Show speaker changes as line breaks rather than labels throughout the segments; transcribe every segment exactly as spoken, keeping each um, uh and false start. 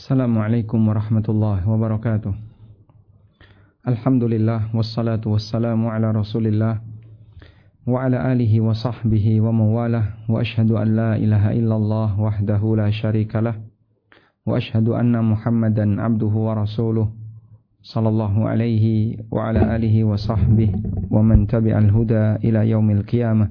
Assalamualaikum warahmatullahi wabarakatuh. Alhamdulillah wassalatu wassalamu ala Rasulillah wa ala alihi wa sahbihi wa mawalah wa ashhadu an la ilaha illallah wahdahu la syarikalah wa ashhadu anna Muhammadan abduhu wa rasuluh sallallahu alaihi wa ala alihi wa sahbihi wa man tabi'al huda ila yaumil qiyamah.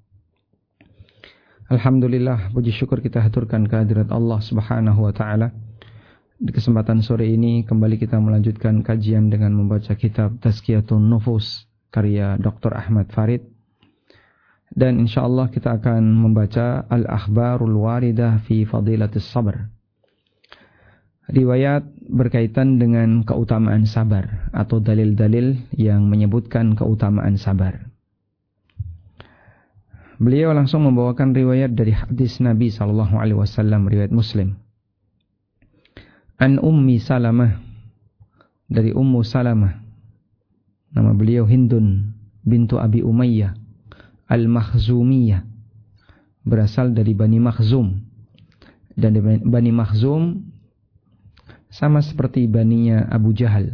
Alhamdulillah, puji syukur kita haturkan kehadirat Allah Subhanahu wa taala. Di kesempatan sore ini kembali kita melanjutkan kajian dengan membaca kitab Tazkiyatun Nufus karya Doktor Ahmad Farid. Dan insyaallah kita akan membaca Al-Akhbarul Waridah fi Fadilatis Sabr. Riwayat berkaitan dengan keutamaan sabar atau dalil-dalil yang menyebutkan keutamaan sabar. Beliau langsung membawakan riwayat dari hadis Nabi sallallahu alaihi wasallam, riwayat Muslim. An Ummi Salamah, dari Ummu Salamah, nama beliau Hindun bintu Abi Umayyah Al-Makhzumiyah, berasal dari Bani Makhzum. Dan Bani Makhzum sama seperti baninya Abu Jahal.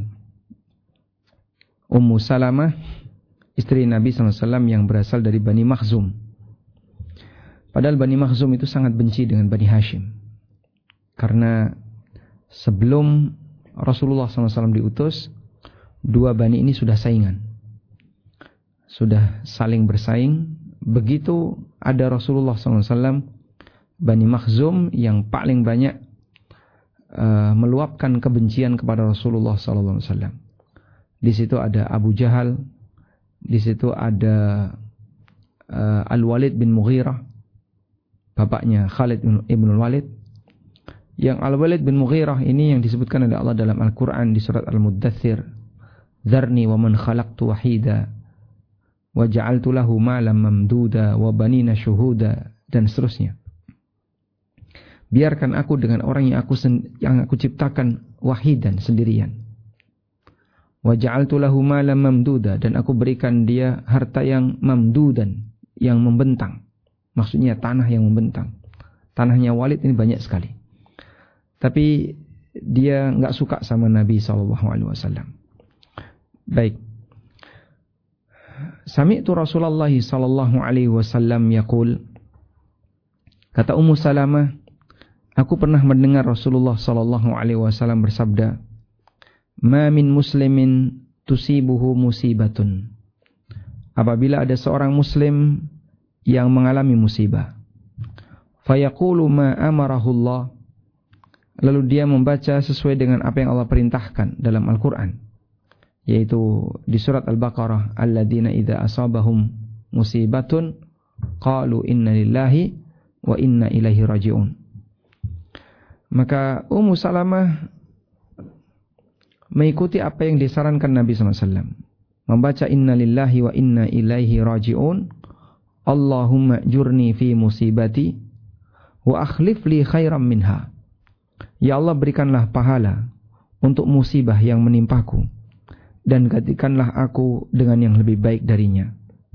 Ummu Salamah, istri Nabi sallallahu alaihi wasallam yang berasal dari Bani Makhzum. Padahal Bani Makhzum itu sangat benci dengan Bani Hashim, karena sebelum Rasulullah sallallahu alaihi wasallam diutus, dua bani ini sudah saingan, sudah saling bersaing. Begitu ada Rasulullah sallallahu alaihi wasallam, Bani Makhzum yang paling banyak uh, meluapkan kebencian kepada Rasulullah sallallahu alaihi wasallam. Di situ ada Abu Jahal, di situ ada uh, Al-Walid bin Mughirah, bapaknya Khalid ibn Walid. Yang Al-Walid bin Mughirah ini yang disebutkan oleh Allah dalam Al-Quran di surat Al-Muddathir. Dharni wa man khalaqtu wahida wa ja'altu lahu malam mamduda wa banina syuhuda, dan seterusnya. Biarkan aku dengan orang yang aku sen- yang aku ciptakan wahidan, sendirian. Wa ja'altu lahu malam mamduda, dan aku berikan dia harta yang mamdudan, yang membentang. Maksudnya tanah yang membentang. Tanahnya Walid ini banyak sekali. Tapi dia enggak suka sama Nabi sallallahu alaihi wasallam. Baik. Sami'tu Rasulullah sallallahu alaihi wasallam yaqul. Kata Ummu Salamah, aku pernah mendengar Rasulullah sallallahu alaihi wasallam bersabda, "Ma min muslimin tusibuhu musibatun." Apabila ada seorang muslim yang mengalami musibah, fayaqulu ma amarahu Allah, lalu dia membaca sesuai dengan apa yang Allah perintahkan dalam Al-Quran, yaitu di surat Al-Baqarah, alladzina idza asabahum musibatun qalu inna lillahi wa inna ilaihi raji'un. Maka Ummu Salamah mengikuti apa yang disarankan Nabi sallallahu alaihi wasallam, membaca inna lillahi wa inna ilaihi raji'un, Allahumma jurni fi musibati wa akhlif li khairam minha. Ya Allah, berikanlah pahala untuk musibah yang menimpaku, dan gantikanlah aku dengan yang lebih baik darinya.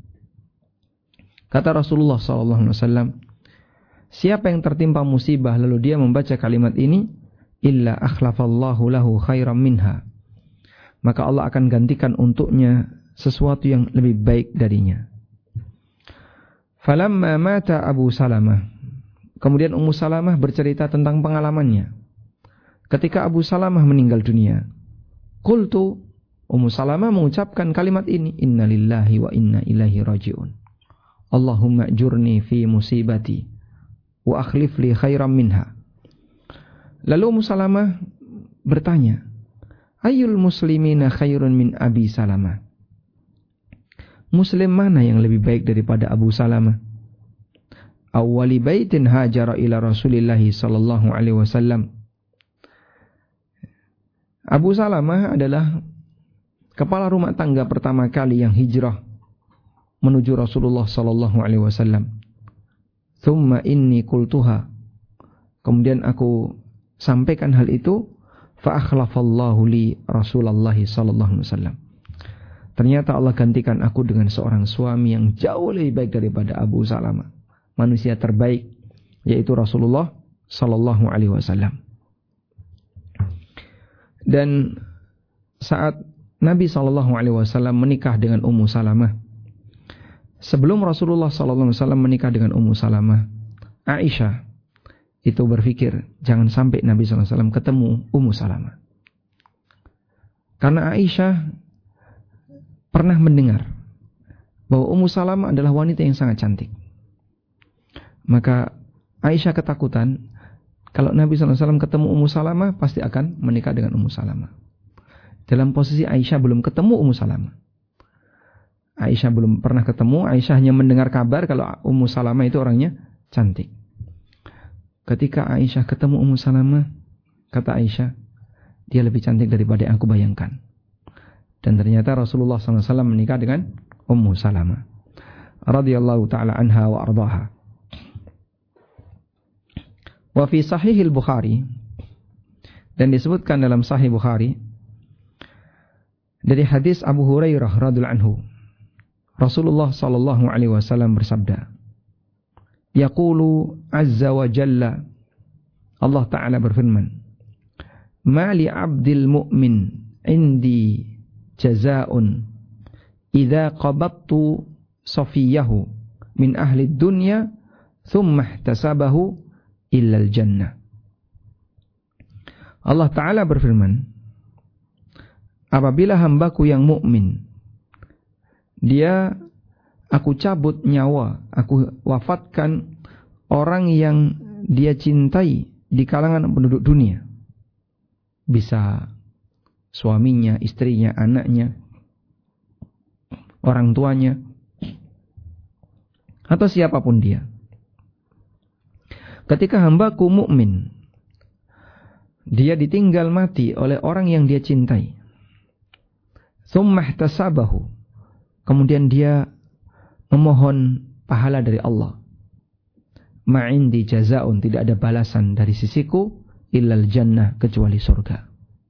Kata Rasulullah sallallahu alaihi wasallam, siapa yang tertimpa musibah lalu dia membaca kalimat ini, illa akhlafallahu lahu khairam minha, maka Allah akan gantikan untuknya sesuatu yang lebih baik darinya. Falamma mata Abu Salamah, kemudian Ummu Salamah bercerita tentang pengalamannya ketika Abu Salamah meninggal dunia. Qultu, Ummu Salamah mengucapkan kalimat ini, inna lillahi wa inna ilaihi raji'un. Allahumma jurni fi musibati wa akhlif li khairam minha. Lalu Ummu Salamah bertanya, ayyul muslimina khairun min Abi Salamah? Muslim mana yang lebih baik daripada Abu Salamah? Awwali baitin hajara ila Rasulillahi sallallahu alaihi wasallam. Abu Salamah adalah kepala rumah tangga pertama kali yang hijrah menuju Rasulullah sallallahu alaihi wasallam. Thumma inni qultuha, kemudian aku sampaikan hal itu, fa akhlafallahu li Rasulullah sallallahu alaihi wasallam. Ternyata Allah gantikan aku dengan seorang suami yang jauh lebih baik daripada Abu Salamah, manusia terbaik, yaitu Rasulullah sallallahu alaihi wasallam. Dan saat Nabi shallallahu alaihi wasallam menikah dengan Ummu Salamah, sebelum Rasulullah shallallahu alaihi wasallam menikah dengan Ummu Salamah, Aisyah itu berpikir jangan sampai Nabi shallallahu alaihi wasallam ketemu Ummu Salamah. Karena Aisyah pernah mendengar bahwa Ummu Salamah adalah wanita yang sangat cantik. Maka Aisyah ketakutan kalau Nabi shallallahu alaihi wasallam ketemu Ummu Salamah pasti akan menikah dengan Ummu Salamah. Dalam posisi Aisyah belum ketemu Ummu Salamah. Aisyah belum pernah ketemu, Aisyah hanya mendengar kabar kalau Ummu Salamah itu orangnya cantik. Ketika Aisyah ketemu Ummu Salamah, kata Aisyah, dia lebih cantik daripada yang aku bayangkan. Dan ternyata Rasulullah shallallahu alaihi wasallam menikah dengan Ummu Salamah radhiyallahu ta'ala anha wa ardaha. Wa fi sahihil Bukhari, dan disebutkan dalam Sahih Bukhari dari hadis Abu Hurairah radhiyallahu anhu, Rasulullah sallallahu alaihi wasallam bersabda, yaqulu azza wa jalla, Allah Ta'ala berfirman, ma li 'abdil mu'min indi jazaa'un idza qabattu safiyahu min ahli dunya thumma ihtasabahu illa al-jannah. Allah Ta'ala berfirman, apabila hambaku yang mukmin, dia aku cabut nyawa, aku wafatkan orang yang dia cintai di kalangan penduduk dunia. Bisa suaminya, istrinya, anaknya, orang tuanya, atau siapapun dia. Ketika hambaku mukmin, dia ditinggal mati oleh orang yang dia cintai, tsumma ihtasabahu, kemudian dia memohon pahala dari Allah, ma'indi jazaa'un, tidak ada balasan dari sisiku illal jannah, kecuali surga.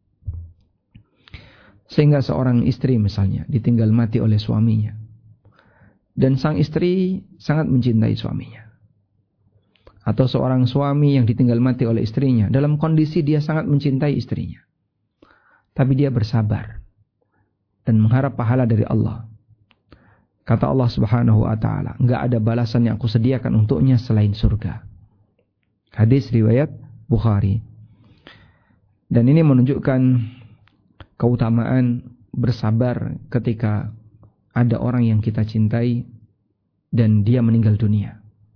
Sehingga seorang istri misalnya ditinggal mati oleh suaminya, dan sang istri sangat mencintai suaminya, atau seorang suami yang ditinggal mati oleh istrinya dalam kondisi dia sangat mencintai istrinya, tapi dia bersabar dan mengharap pahala dari Allah. Kata Allah Subhanahu wa taala, enggak ada balasan yang aku sediakan untuknya selain surga. Hadis riwayat Bukhari. Dan ini menunjukkan keutamaan bersabar ketika ada orang yang kita cintai dan dia meninggal dunia.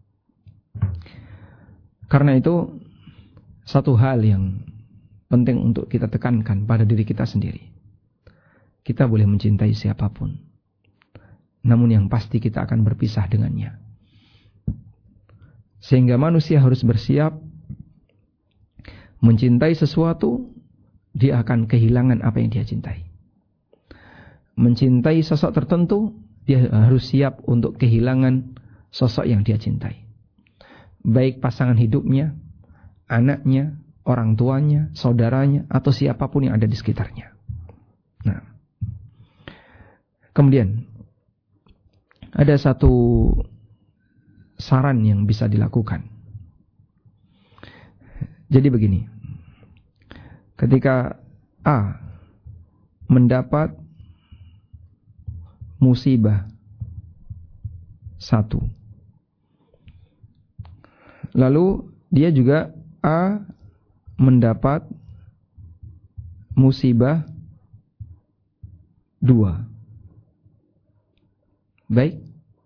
Karena itu satu hal yang penting untuk kita tekankan pada diri kita sendiri. Kita boleh mencintai siapapun, namun yang pasti kita akan berpisah dengannya. Sehingga manusia harus bersiap mencintai sesuatu, dia akan kehilangan apa yang dia cintai. Mencintai sosok tertentu, dia harus siap untuk kehilangan sosok yang dia cintai. Baik pasangan hidupnya, anaknya, orang tuanya, saudaranya, atau siapapun yang ada di sekitarnya. Nah, kemudian ada satu saran yang bisa dilakukan. Jadi begini, ketika A mendapat musibah satu, lalu dia juga A mendapat musibah dua. Baik,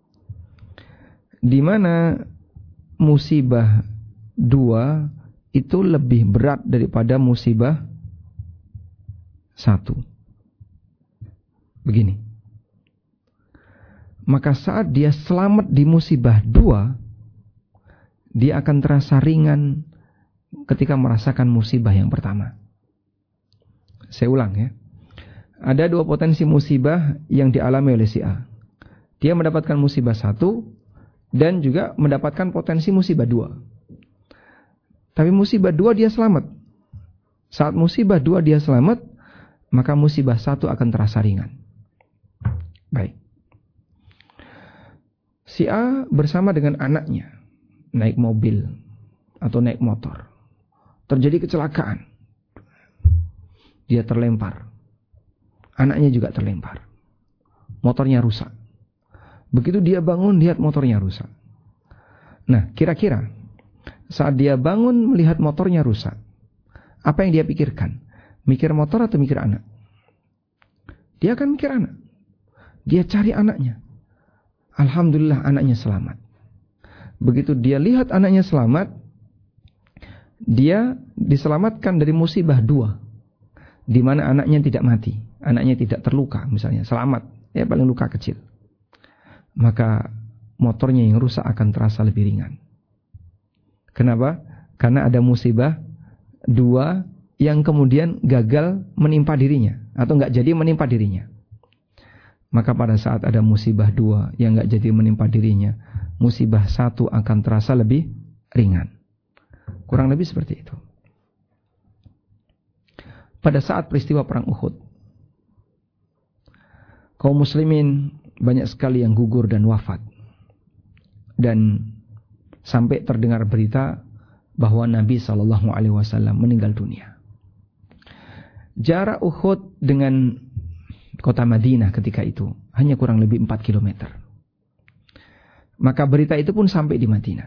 di mana musibah dua itu lebih berat daripada musibah satu. Begini, maka saat dia selamat di musibah dua, dia akan terasa ringan ketika merasakan musibah yang pertama. Saya ulang ya. Ada dua potensi musibah yang dialami oleh si A. Dia mendapatkan musibah satu dan juga mendapatkan potensi musibah dua. Tapi musibah dua dia selamat. Saat musibah dua dia selamat, maka musibah satu akan terasa ringan. Baik. Si A bersama dengan anaknya naik mobil atau naik motor. Terjadi kecelakaan. dia terlempar. Anaknya juga terlempar. Motornya rusak. Begitu dia bangun, lihat motornya rusak. Nah, kira-kira saat dia bangun melihat motornya rusak, apa yang dia pikirkan? Mikir motor atau mikir anak? Dia akan mikir anak. Dia cari anaknya. Alhamdulillah anaknya selamat. Begitu dia lihat anaknya selamat, dia diselamatkan dari musibah dua. Di mana anaknya tidak mati, anaknya tidak terluka misalnya, selamat, ya paling luka kecil. Maka motornya yang rusak akan terasa lebih ringan. Kenapa? Karena ada musibah dua yang kemudian gagal menimpa dirinya atau nggak jadi menimpa dirinya. Maka pada saat ada musibah dua yang nggak jadi menimpa dirinya, musibah satu akan terasa lebih ringan. Kurang lebih seperti itu. Pada saat peristiwa perang Uhud, kaum muslimin banyak sekali yang gugur dan wafat. Dan sampai terdengar berita bahwa Nabi shallallahu alaihi wasallam meninggal dunia. Jarak Uhud dengan kota Madinah ketika itu hanya kurang lebih empat kilometer. Maka berita itu pun sampai di Madinah.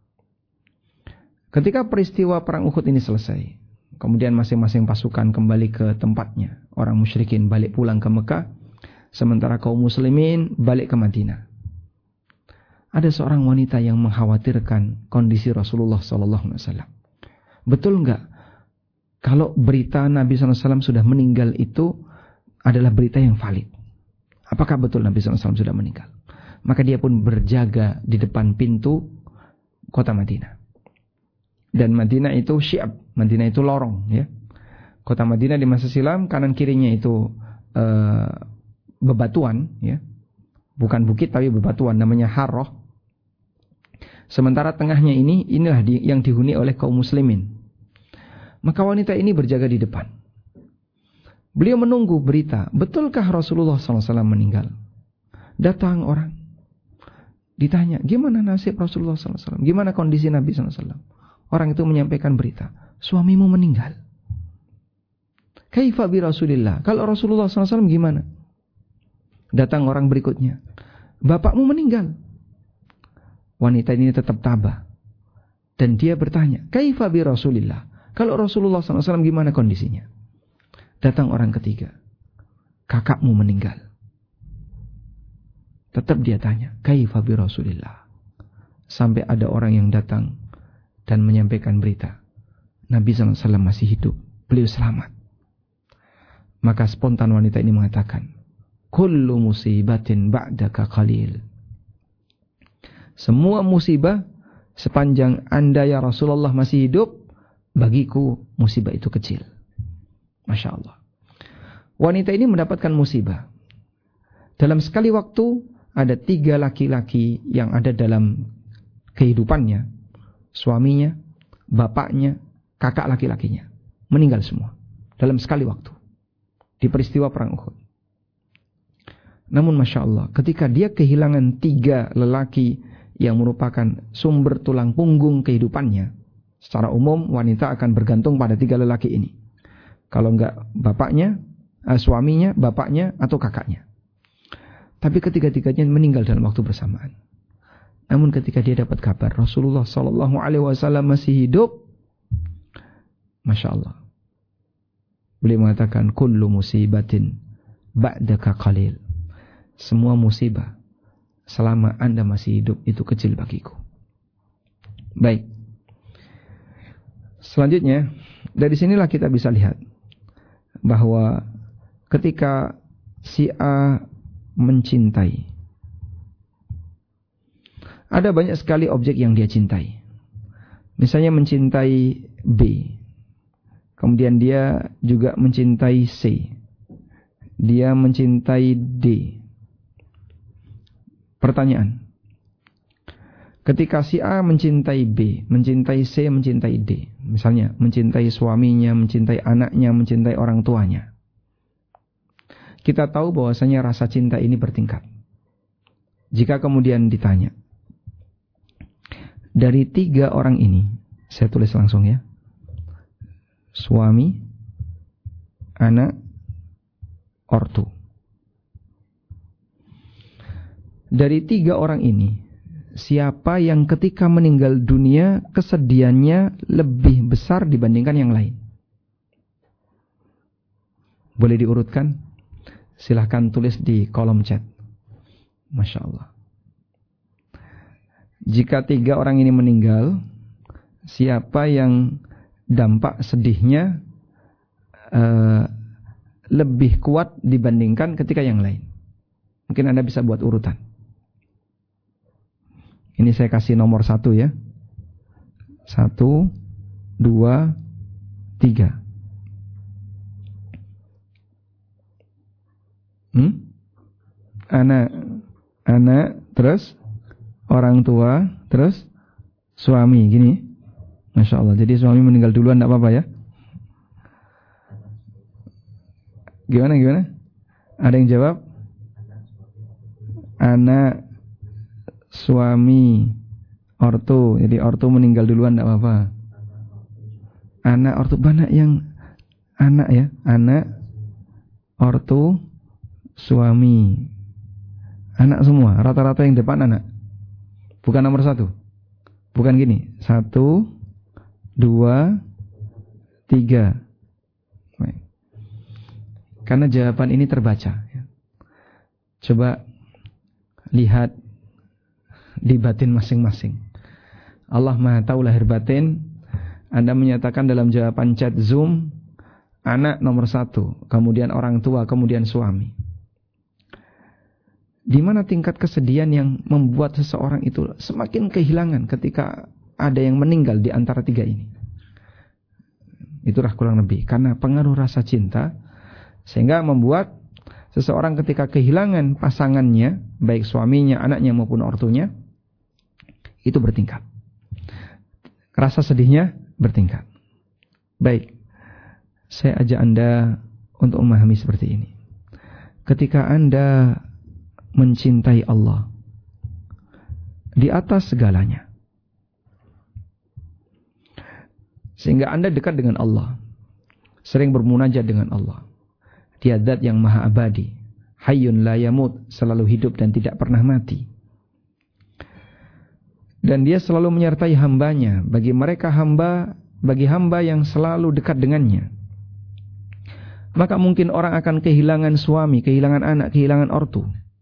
Ketika peristiwa perang Uhud ini selesai, kemudian masing-masing pasukan kembali ke tempatnya. Orang musyrikin balik pulang ke Mekah, sementara kaum muslimin balik ke Madinah. Ada seorang wanita yang mengkhawatirkan kondisi Rasulullah sallallahu alaihi wasallam. Betul enggak? Kalau berita Nabi sallallahu alaihi wasallam sudah meninggal itu adalah berita yang valid. Apakah betul Nabi sallallahu alaihi wasallam sudah meninggal? Maka dia pun berjaga di depan pintu kota Madinah. Dan Madinah itu syiab, Madinah itu lorong, ya. Kota Madinah di masa silam kanan kirinya itu uh, bebatuan, ya. Bukan bukit tapi bebatuan, namanya Harroh. Sementara tengahnya ini, inilah di, yang dihuni oleh kaum muslimin. Maka wanita ini berjaga di depan. Beliau menunggu berita, betulkah Rasulullah sallallahu alaihi wasallam meninggal? Datang orang, ditanya, gimana nasib Rasulullah sallallahu alaihi wasallam? Gimana kondisi Nabi sallallahu alaihi wasallam? Orang itu menyampaikan berita, suamimu meninggal. Kaifa bi Rasulillah? Kalau Rasulullah sallallahu alaihi wasallam gimana? Datang orang berikutnya, bapakmu meninggal. Wanita ini tetap tabah. Dan dia bertanya, kaifa bi Rasulillah? Kalau Rasulullah sallallahu alaihi wasallam gimana kondisinya? Datang orang ketiga, kakakmu meninggal. Tetap dia tanya, kaifa bi Rasulillah? Sampai ada orang yang datang dan menyampaikan berita, Nabi sallallahu alaihi wasallam masih hidup, beliau selamat. Maka spontan wanita ini mengatakan, kullu musibatin ba'daka qalil. Semua musibah sepanjang Anda ya Rasulullah masih hidup, bagiku musibah itu kecil. Masya Allah. Wanita ini mendapatkan musibah. Dalam sekali waktu ada tiga laki-laki yang ada dalam kehidupannya. Suaminya, bapaknya, kakak laki-lakinya. Meninggal semua. Dalam sekali waktu. Di peristiwa perang Uhud. Namun Masya Allah, ketika dia kehilangan tiga lelaki yang merupakan sumber tulang punggung kehidupannya, secara umum wanita akan bergantung pada tiga lelaki ini. Kalau enggak bapaknya, eh, suaminya, bapaknya, atau kakaknya. Tapi ketiga-tiganya meninggal dalam waktu bersamaan. Namun ketika dia dapat kabar Rasulullah sallallahu alaihi wasallam masih hidup, Masya Allah, beliau mengatakan, kullu musibatin ba'daka qalil. Semua musibah selama Anda masih hidup itu kecil bagiku. Baik. Selanjutnya, dari sinilah kita bisa lihat bahwa ketika si A mencintai, ada banyak sekali objek yang dia cintai. Misalnya mencintai B, kemudian dia juga mencintai C, dia mencintai D. Pertanyaan, ketika si A mencintai B, mencintai C, mencintai D, misalnya mencintai suaminya, mencintai anaknya, mencintai orang tuanya, kita tahu bahwasanya rasa cinta ini bertingkat. Jika kemudian ditanya, dari tiga orang ini, saya tulis langsung ya, suami, anak ortu. Dari tiga orang ini, siapa yang ketika meninggal dunia kesedihannya lebih besar dibandingkan yang lain? Boleh diurutkan? Silahkan tulis di kolom chat. Masya Allah. Jika tiga orang ini meninggal, siapa yang dampak sedihnya uh, lebih kuat dibandingkan ketika yang lain? Mungkin Anda bisa buat urutan. Ini saya kasih nomor satu ya. Satu, dua, tiga. Hmm? Anak, anak, terus orang tua, terus suami, gini. Masya Allah. Jadi suami meninggal duluan, tidak apa-apa ya. Gimana, gimana? Ada yang jawab? Anak, suami, ortu. Jadi ortu meninggal duluan, tidak apa-apa. Anak, ortu, banyak yang anak ya. Anak, ortu, suami. Anak semua, rata-rata yang depan anak. Bukan nomor satu. Bukan gini. Satu, dua, tiga. Karena jawaban ini terbaca. Coba lihat di batin masing-masing. Allah Maha Tahu lahir batin. Anda menyatakan dalam jawaban chat Zoom, anak nomor satu, kemudian orang tua, kemudian suami. Di mana tingkat kesedihan yang membuat seseorang itu semakin kehilangan ketika ada yang meninggal di antara tiga ini? Itulah kurang lebih karena pengaruh rasa cinta, sehingga membuat seseorang ketika kehilangan pasangannya, baik suaminya, anaknya maupun ortunya, itu bertingkat. Rasa sedihnya bertingkat. Baik, saya ajak Anda untuk memahami seperti ini. Ketika Anda mencintai Allah di atas segalanya, sehingga Anda dekat dengan Allah, sering bermunajat dengan Allah. Dia zat yang maha abadi, hayyun la yamut, selalu hidup dan tidak pernah mati. Dan dia selalu menyertai hambanya, bagi mereka hamba, bagi hamba yang selalu dekat dengannya. Maka mungkin orang akan kehilangan suami, kehilangan anak, kehilangan ortu,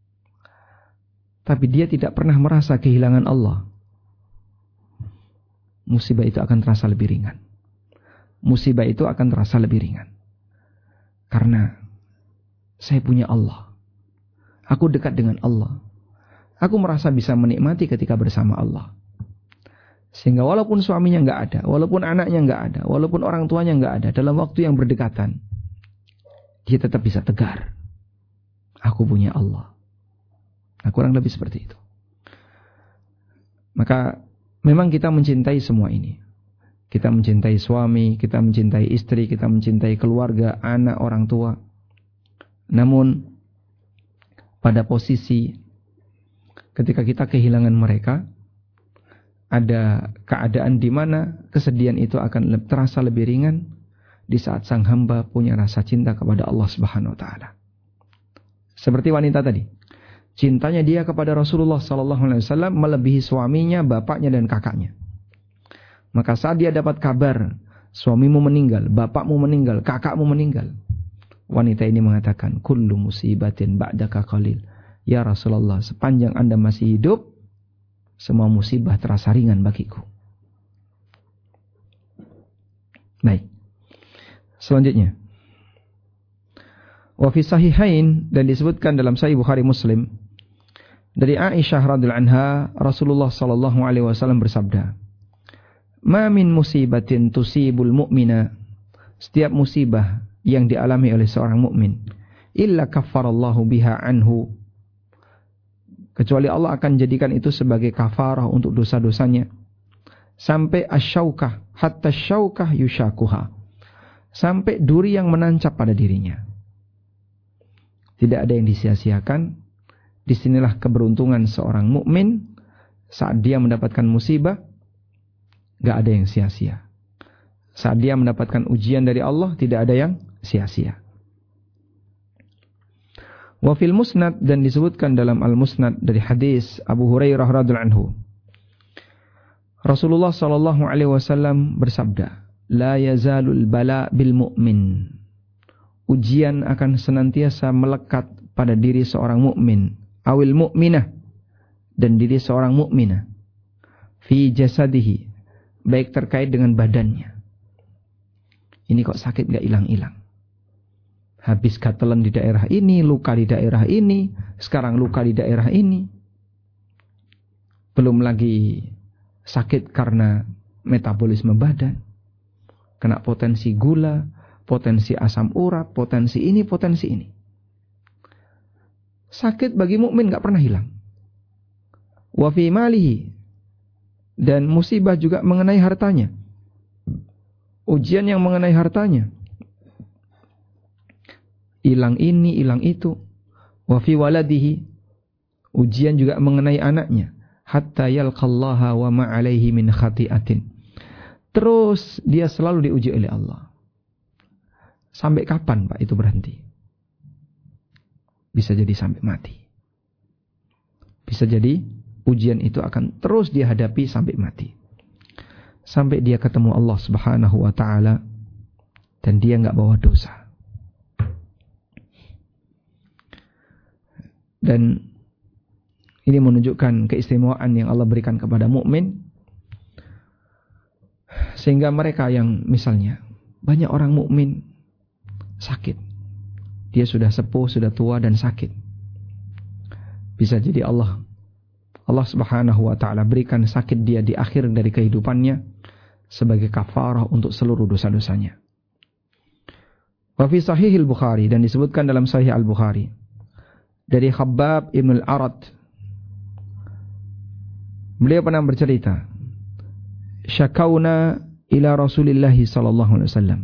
tapi dia tidak pernah merasa kehilangan Allah. Musibah itu akan terasa lebih ringan. Musibah itu akan terasa lebih ringan. Karena saya punya Allah. Aku dekat dengan Allah. Aku merasa bisa menikmati ketika bersama Allah. Sehingga walaupun suaminya nggak ada, walaupun anaknya nggak ada, walaupun orang tuanya nggak ada, dalam waktu yang berdekatan, dia tetap bisa tegar. Aku punya Allah. Nah, kurang lebih seperti itu. Maka memang kita mencintai semua ini. Kita mencintai suami, kita mencintai istri, kita mencintai keluarga, anak, orang tua. Namun pada posisi ketika kita kehilangan mereka, ada keadaan di mana kesedihan itu akan terasa lebih ringan di saat sang hamba punya rasa cinta kepada Allah Subhanahu wa taala. Seperti wanita tadi. Cintanya dia kepada Rasulullah sallallahu alaihi wasallam melebihi suaminya, bapaknya dan kakaknya. Maka saat dia dapat kabar suamimu meninggal, bapakmu meninggal, kakakmu meninggal, wanita ini mengatakan, kullu musibatin ba'daka qalil. Ya Rasulullah, sepanjang Anda masih hidup, semua musibah terasa ringan bagiku. Baik. Selanjutnya, wa fi sahihain, dan disebutkan dalam Sahih Bukhari Muslim dari Aisyah radhiyallahu anha, Rasulullah sallallahu alaihi wasallam bersabda, "Ma min musibatin tusibul mu'mina," setiap musibah yang dialami oleh seorang mukmin, illa kaffarallahu biha anhu, kecuali Allah akan jadikan itu sebagai kafarah untuk dosa-dosanya, sampai asyaukah, hatta syaukah yushakuha, sampai duri yang menancap pada dirinya. Tidak ada yang disia-siakan. Disinilah keberuntungan seorang mukmin saat dia mendapatkan musibah, gak ada yang sia-sia. Saat dia mendapatkan ujian dari Allah, tidak ada yang sia-sia. Wa fil musnad, dan disebutkan dalam al-musnad dari hadis Abu Hurairah radhiyallahu anhu, Rasulullah sallallahu alaihi wasallam bersabda, la yazalul bala bil mu'min. Ujian akan senantiasa melekat pada diri seorang mukmin, awil mu'minah, dan diri seorang mukminah, fi jasadihi, baik terkait dengan badannya. Ini kok sakit gak hilang-hilang. Habis gatelan di daerah ini, luka di daerah ini, sekarang luka di daerah ini. Belum lagi sakit karena metabolisme badan, kena potensi gula, potensi asam urat, potensi ini, potensi ini. Sakit bagi mukmin gak pernah hilang. Wa fi malihi, dan musibah juga mengenai hartanya. Ujian yang mengenai hartanya. Hilang ini, hilang itu. Wa fi waladihi, ujian juga mengenai anaknya. Hatta yalqallaha wa ma alaihi min khati'atin. Terus dia selalu diuji oleh Allah. Sampai kapan Pak itu berhenti? Bisa jadi sampai mati. Bisa jadi ujian itu akan terus dihadapi sampai mati. Sampai dia ketemu Allah Subhanahu wa ta'ala dan dia enggak bawa dosa. Dan ini menunjukkan keistimewaan yang Allah berikan kepada mukmin, sehingga mereka yang misalnya banyak orang mukmin sakit, dia sudah sepuh, sudah tua dan sakit, bisa jadi Allah Allah Subhanahu wa ta'ala berikan sakit dia di akhir dari kehidupannya sebagai kafarah untuk seluruh dosa-dosanya. Wa fi sahihil Bukhari, dan disebutkan dalam Sahih Al-Bukhari dari Khabbab ibn al-Arat, beliau pernah bercerita, syakauna ila Rasulillah sallallahu alaihi wasallam,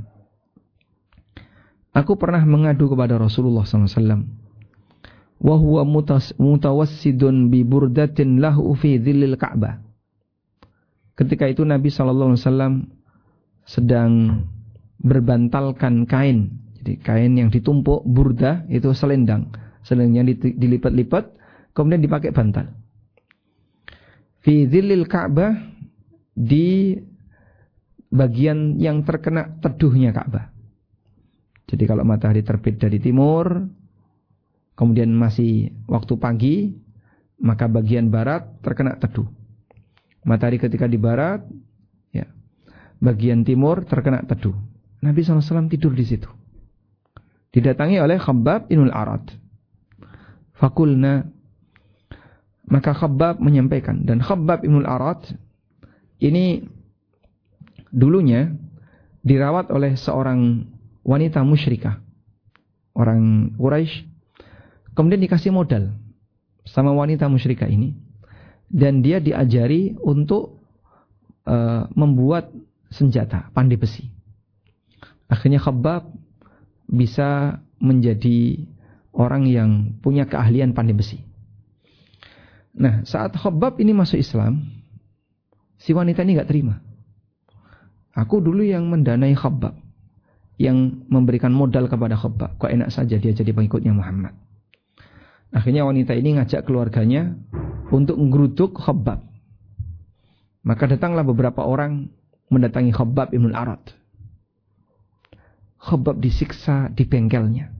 aku pernah mengadu kepada Rasulullah sallallahu alaihi wasallam, wa huwa mutawassidun bi burdatin lahu fi dhillil Ka'bah. Ketika itu Nabi sallallahu alaihi wasallam sedang berbantalkan kain. Jadi kain yang ditumpuk, burdah, itu selendang. Selendangnya dilipat-lipat, kemudian dipakai bantal. Fi dhillil Ka'bah, di bagian yang terkena teduhnya Ka'bah. Jadi kalau matahari terbit dari timur, kemudian masih waktu pagi, maka bagian barat terkena teduh. Matahari ketika di barat, ya, bagian timur terkena teduh. Nabi shallallahu alaihi wasallam tidur di situ. Didatangi oleh Khabbab ibn al-Arat. Fakulna, maka Khabbab menyampaikan, dan Khabbab ibn al-Arat ini dulunya dirawat oleh seorang wanita musyrikah, orang Quraisy, kemudian dikasih modal sama wanita musyrikah ini, dan dia diajari untuk uh, membuat senjata, pandai besi. Akhirnya Khabbab bisa menjadi orang yang punya keahlian pandai besi. Nah, saat Khabbab ini masuk Islam, si wanita ini gak terima. Aku dulu yang mendanai Khabbab, yang memberikan modal kepada Khabbab, kok enak saja dia jadi pengikutnya Muhammad. Akhirnya wanita ini ngajak keluarganya untuk menggeruduk Khabbab. Maka datanglah beberapa orang mendatangi Khabbab ibn al-Arat. Khabbab disiksa di bengkelnya.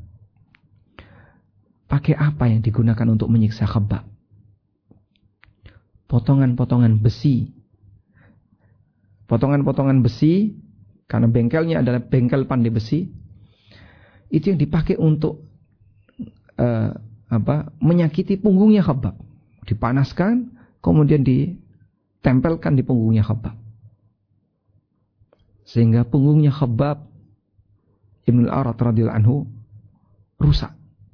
Pakai apa yang digunakan untuk menyiksa Khabbab? Potongan-potongan besi. Potongan-potongan besi, karena bengkelnya adalah bengkel pandai besi, itu yang dipakai untuk uh, apa? menyakiti punggungnya Khabbab. Dipanaskan, kemudian ditempelkan di punggungnya Khabbab. Sehingga punggungnya Khabbab Ibn al-Arat radhiyallahu anhu rusak.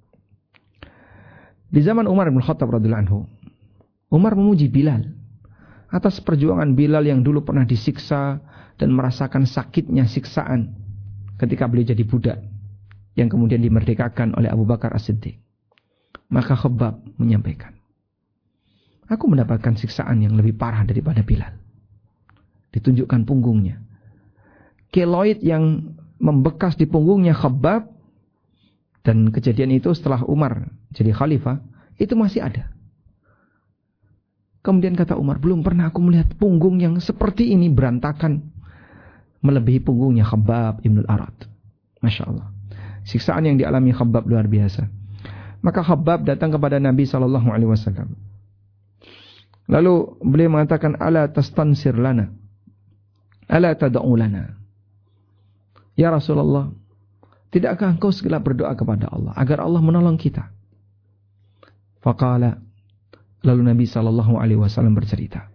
Di zaman Umar bin Khattab radhiyallahu anhu, Umar memuji Bilal atas perjuangan Bilal yang dulu pernah disiksa dan merasakan sakitnya siksaan ketika beliau jadi budak, yang kemudian dimerdekakan oleh Abu Bakar As-Siddiq. Maka Khabbab menyampaikan, aku mendapatkan siksaan yang lebih parah daripada Bilal. Ditunjukkan punggungnya. Keloid yang membekas di punggungnya Khabbab Dan kejadian itu setelah Umar jadi khalifah, itu masih ada. Kemudian kata Umar, belum pernah aku melihat punggung yang seperti ini berantakan, melebihi punggungnya Khabbab ibn al-Arad. Masya Allah. Siksaan yang dialami Khabbab luar biasa. Maka Khabbab datang kepada Nabi shallallahu alaihi wasallam. Lalu beliau mengatakan, ala tastansir lana, ala tad'u lana. Ya Rasulullah, tidakkah engkau segera berdoa kepada Allah agar Allah menolong kita? Faqala, lalu Nabi shallallahu alaihi wasallam bercerita.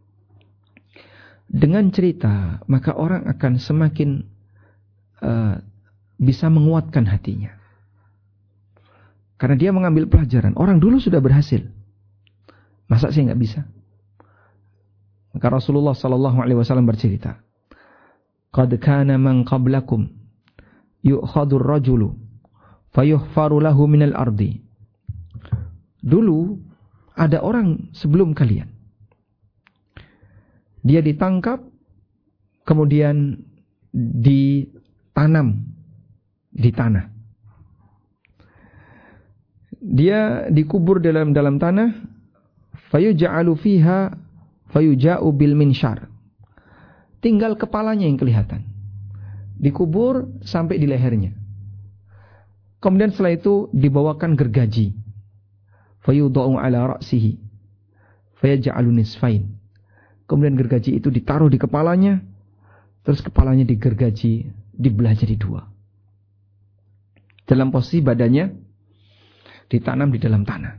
Dengan cerita, maka orang akan semakin uh, bisa menguatkan hatinya. Karena dia mengambil pelajaran. Orang dulu sudah berhasil. Masa sih nggak bisa? Maka Rasulullah shallallahu alaihi wasallam bercerita. Qad kana man qablakum yu'khadur rajulu fayuhfaru lahu minal ardi. Dulu ada orang sebelum kalian. Dia ditangkap, kemudian ditanam di tanah. Dia dikubur dalam dalam tanah, fayuja'alu fiha fayuja'u bil minsyar. Tinggal kepalanya yang kelihatan. Dikubur sampai di lehernya. Kemudian setelah itu dibawakan gergaji. Fayudha'u ala ra'sihi fayaj'alu nisfain. Kemudian gergaji itu ditaruh di kepalanya, terus kepalanya digergaji, dibelah jadi dua. Dalam posisi badannya ditanam di dalam tanah.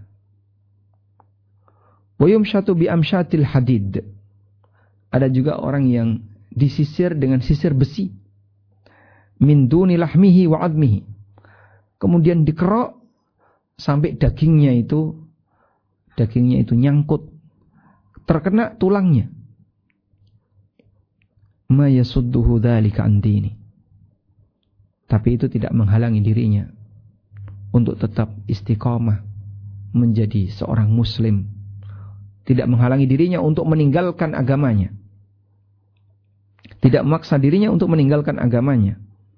Wa yumshatu bi amshatil hadid. Ada juga orang yang disisir dengan sisir besi. Min duni lahmihi wa admihi. Kemudian dikerok sampai dagingnya itu dagingnya itu nyangkut, terkena tulangnya. Ma yasudduhu dzalika an dini. Tapi itu tidak menghalangi dirinya untuk tetap istiqamah menjadi seorang muslim. Tidak menghalangi dirinya untuk meninggalkan agamanya. Tidak memaksa dirinya untuk meninggalkan agamanya.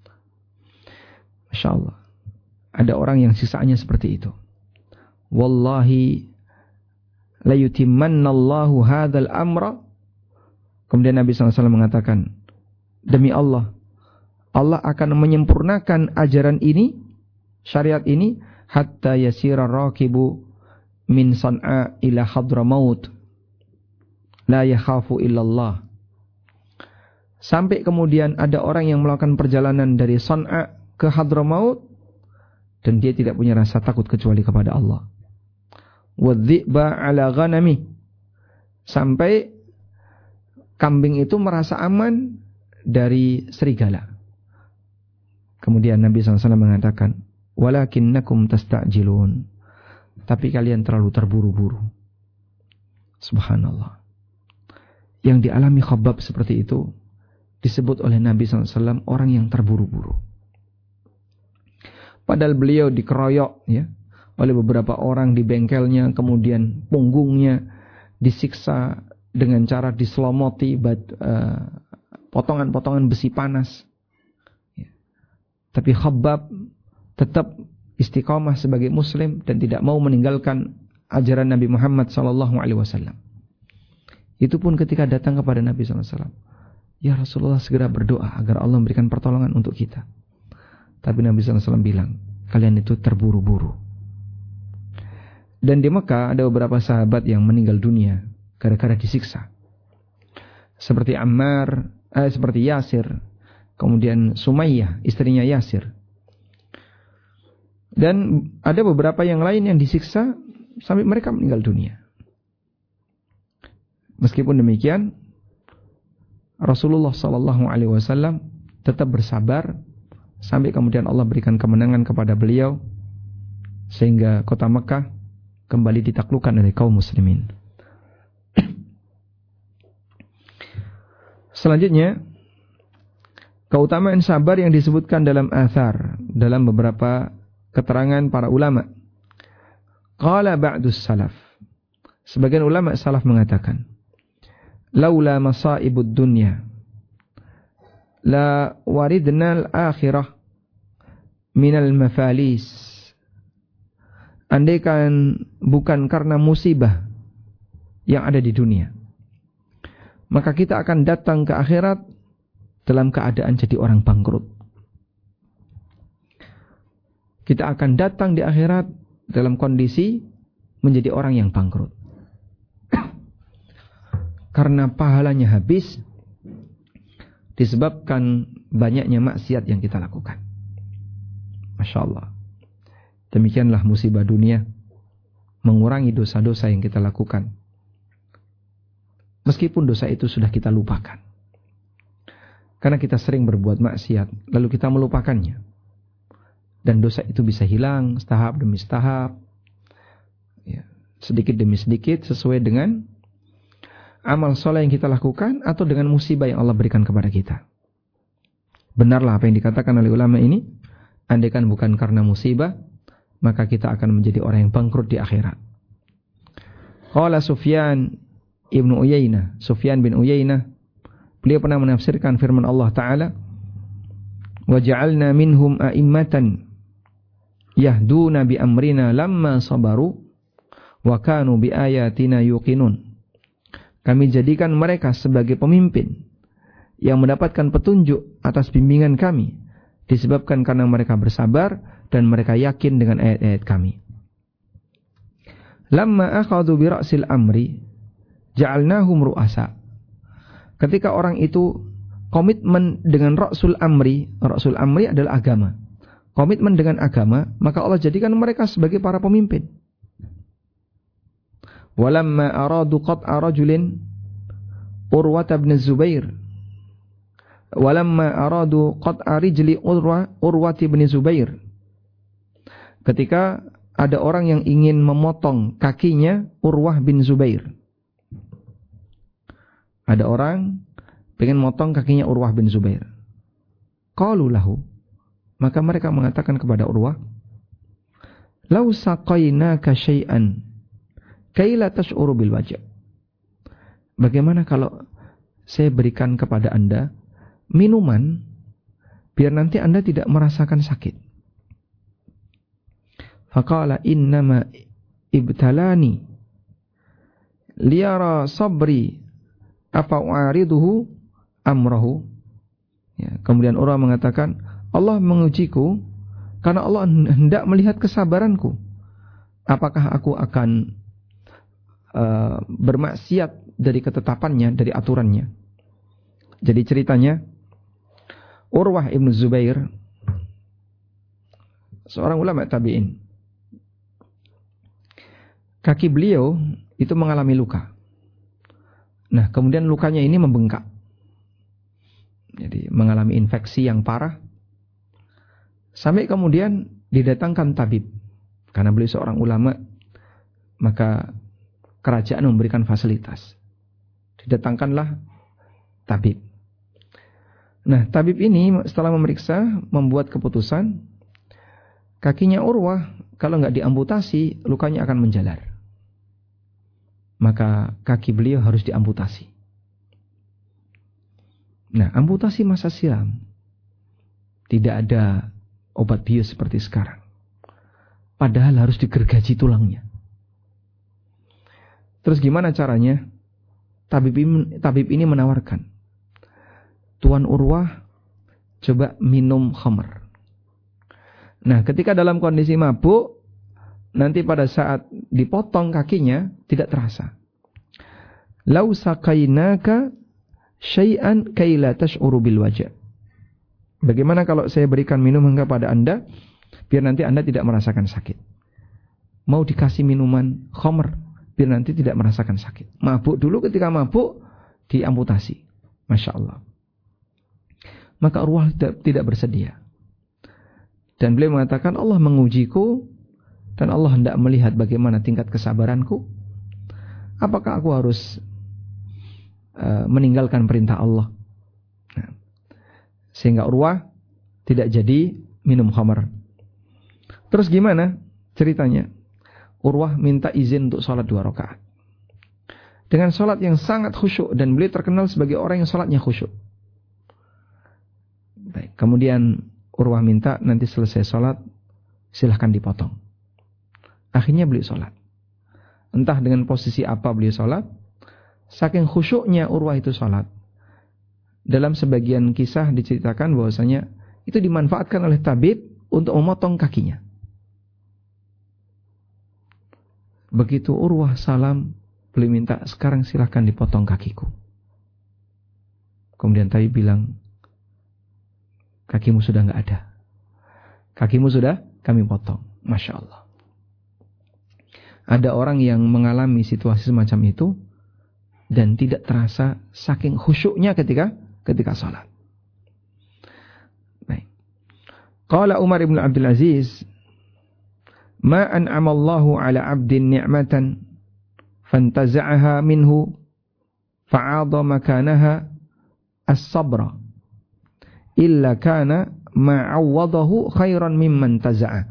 Masya Allah. Ada orang yang sisaannya seperti itu. Wallahi la yutimannallahu hadzal amra. Kemudian Nabi shallallahu alaihi wasallam mengatakan, demi Allah, Allah akan menyempurnakan ajaran ini, syariat ini, hatta yasira rakibu min San'a ila Hadramaut la yakhafu illallah. Sampai kemudian ada orang yang melakukan perjalanan dari San'a ke Hadramaut dan dia tidak punya rasa takut kecuali kepada Allah. Wadhi'ba ala ghanami. Sampai kambing itu merasa aman dari serigala. Kemudian Nabi shallallahu alaihi wasallam mengatakan, walakinnakum tasta'jilun. Tapi kalian terlalu terburu-buru. Subhanallah. Yang dialami Khabbab seperti itu disebut oleh Nabi shallallahu alaihi wasallam orang yang terburu-buru. Padahal beliau dikeroyok ya, oleh beberapa orang di bengkelnya, kemudian punggungnya disiksa dengan cara diselomoti bat, uh, potongan-potongan besi panas. Ya. Tapi Khabbab tetap istiqamah sebagai muslim dan tidak mau meninggalkan ajaran Nabi Muhammad sallallahu alaihi wasallam. Itu pun ketika datang kepada Nabi sallallahu alaihi wasallam, ya Rasulullah, segera berdoa agar Allah memberikan pertolongan untuk kita. Tapi Nabi sallallahu alaihi wasallam bilang, kalian itu terburu-buru. Dan di Mekah ada beberapa sahabat yang meninggal dunia gara-gara disiksa. Seperti Ammar, eh, seperti Yasir, kemudian Sumayyah, istrinya Yasir. Dan ada beberapa yang lain yang disiksa sampai mereka meninggal dunia. Meskipun demikian, Rasulullah sallallahu alaihi wasallam tetap bersabar sampai kemudian Allah berikan kemenangan kepada beliau sehingga kota Mekah kembali ditaklukkan oleh kaum muslimin. Selanjutnya, keutamaan sabar yang disebutkan dalam athar, dalam beberapa keterangan para ulama. Qala ba'dus salaf. Sebagian ulama salaf mengatakan, laula masaibud dunya la waridna al-akhirah minal mafalis. Andaikan bukan karena musibah yang ada di dunia, maka kita akan datang ke akhirat dalam keadaan jadi orang bangkrut. Kita akan datang di akhirat dalam kondisi menjadi orang yang bangkrut. Karena pahalanya habis disebabkan banyaknya maksiat yang kita lakukan. Masya Allah. Demikianlah musibah dunia, mengurangi dosa-dosa yang kita lakukan. Meskipun dosa itu sudah kita lupakan. Karena kita sering berbuat maksiat, lalu kita melupakannya. Dan dosa itu bisa hilang setahap demi setahap, ya, sedikit demi sedikit sesuai dengan amal soleh yang kita lakukan atau dengan musibah yang Allah berikan kepada kita. Benarlah apa yang dikatakan oleh ulama ini, andaikan bukan karena musibah, maka kita akan menjadi orang yang bangkrut di akhirat. Qala Sufyan Ibnu Uyainah, Sufyan bin Uyainah, beliau pernah menafsirkan firman Allah Ta'ala, wa ja'alna minhum a'immatan yahduna bi amrina lamma sabaru wa kanu bi ayatina yuqinun. Kami jadikan mereka sebagai pemimpin yang mendapatkan petunjuk atas bimbingan kami disebabkan karena mereka bersabar dan mereka yakin dengan ayat-ayat kami. Lamma akhadhu bi ra'sil amri ja'alnahum ru'asa. Ketika orang itu komitmen dengan ra'sul amri, ra'sul amri adalah agama. Komitmen dengan agama, maka Allah jadikan mereka sebagai para pemimpin. Walamma aradu qat'a rajulin Urwa bin Zubair. Walamma aradu qat'a rijli Urwa Urwa bin Zubair. Ketika ada orang yang ingin memotong kakinya Urwah bin Zubair. Ada orang pengen motong kakinya Urwah bin Zubair. Qalu lahu, maka mereka mengatakan kepada Urwah, "Lau saqainaka syai'an kaila tash'uru bil wajh." Bagaimana kalau saya berikan kepada Anda minuman biar nanti Anda tidak merasakan sakit? Faqala innama ibtalani liyara sabri afa u'ariduhu amrahu. Ya, kemudian Urwah mengatakan, Allah mengujiku karena Allah hendak melihat kesabaranku. Apakah aku akan uh, bermaksiat dari ketetapannya, dari aturannya. Jadi ceritanya, Urwah ibn Zubair, seorang ulama tabi'in, kaki beliau itu mengalami luka. Nah, kemudian lukanya ini membengkak. Jadi mengalami infeksi yang parah. Sampai kemudian didatangkan tabib. Karena beliau seorang ulama, maka kerajaan memberikan fasilitas. Didatangkanlah tabib. Nah, tabib ini setelah memeriksa, membuat keputusan, kakinya Urwah kalau nggak diamputasi, lukanya akan menjalar. Maka kaki beliau harus diamputasi. Nah, amputasi masa silam. Tidak ada obat bius seperti sekarang. Padahal harus digergaji tulangnya. Terus gimana caranya? Tabib ini, tabib ini menawarkan, Tuan Urwah, coba minum khamr. Nah, ketika dalam kondisi mabuk, nanti pada saat dipotong kakinya, tidak terasa. Lau saqainaka syai'an kaila tash'uru bil wajh. Bagaimana kalau saya berikan minuman kepada Anda, biar nanti Anda tidak merasakan sakit. Mau dikasih minuman khamr, biar nanti tidak merasakan sakit. Mabuk dulu, ketika mabuk, diamputasi. Masya Allah. Maka Urwah tidak bersedia. Dan beliau mengatakan, Allah mengujiku, dan Allah hendak melihat bagaimana tingkat kesabaranku. Apakah aku harus uh, meninggalkan perintah Allah? Nah, sehingga Urwah tidak jadi minum khamar. Terus gimana ceritanya? Urwah minta izin untuk sholat dua rakaat. Dengan sholat yang sangat khusyuk. Dan beliau terkenal sebagai orang yang sholatnya khusyuk. Baik. Kemudian Urwah minta nanti selesai sholat silahkan dipotong. Akhirnya beliau sholat. Entah dengan posisi apa beliau sholat, saking khusyuknya Urwah itu sholat. Dalam sebagian kisah diceritakan bahwasanya itu dimanfaatkan oleh tabib untuk memotong kakinya. Begitu Urwah salam, beliau minta sekarang silahkan dipotong kakiku. Kemudian tabib bilang, kakimu sudah enggak ada. Kakimu sudah kami potong. Masya Allah. Ada orang yang mengalami situasi semacam itu dan tidak terasa saking khusyuknya ketika ketika salat. Baik. Qala Umar ibn Abdul Aziz, "Ma an'ama Allahu 'ala 'abdin ni'matan fantaza'aha minhu fa'adha makanaha as-sabra illa kana ma 'awwadahu khairan mimman taza'a."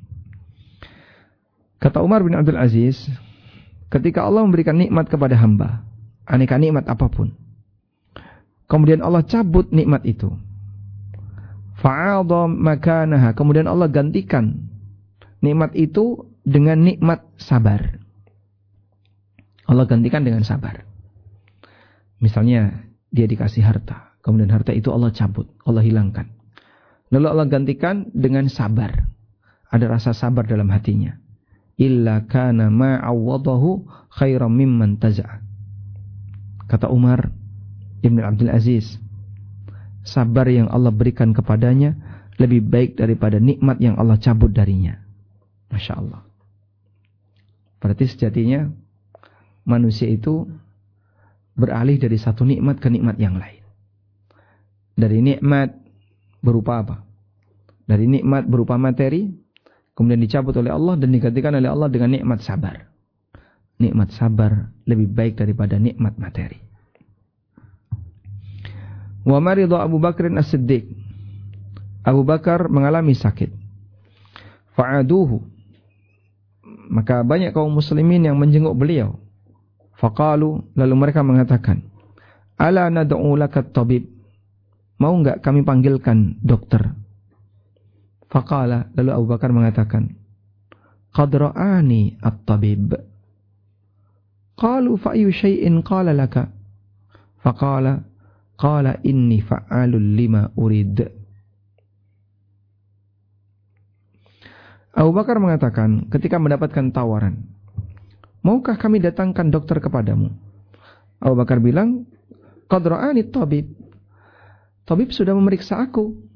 Kata Umar bin Abdul Aziz, ketika Allah memberikan nikmat kepada hamba, aneka nikmat apapun, kemudian Allah cabut nikmat itu, fa'adha makanaha, kemudian Allah gantikan nikmat itu dengan nikmat sabar. Allah gantikan dengan sabar. Misalnya dia dikasih harta, kemudian harta itu Allah cabut, Allah hilangkan. Lalu Allah gantikan dengan sabar. Ada rasa sabar dalam hatinya. Illa kana ma'awwadahu khairan mimman taza'a. Kata Umar Ibn Abdul Aziz, sabar yang Allah berikan kepadanya lebih baik daripada nikmat yang Allah cabut darinya. Masya Allah. Berarti sejatinya manusia itu beralih dari satu nikmat ke nikmat yang lain. Dari nikmat berupa apa? Dari nikmat berupa materi, kemudian dicabut oleh Allah dan digantikan oleh Allah dengan nikmat sabar. Nikmat sabar lebih baik daripada nikmat materi. Wa marida Abu Bakr As-Siddiq. Abu Bakar mengalami sakit. Fa'aduhu. Maka banyak kaum muslimin yang menjenguk beliau. Faqalu, lalu mereka mengatakan, "Ala nad'u lakat tabib?" Mau enggak kami panggilkan dokter? Faqala, lalu Abu Bakar mengatakan, "Qad ra'ani at-tabib." Qalu fa ayyu syai'in qala laka? Faqala, qala inni fa'alul lima urid. Abu Bakar mengatakan ketika mendapatkan tawaran, "Maukah kami datangkan dokter kepadamu?" Abu Bakar bilang, "Qad ra'ani at-tabib." Tabib sudah memeriksa aku.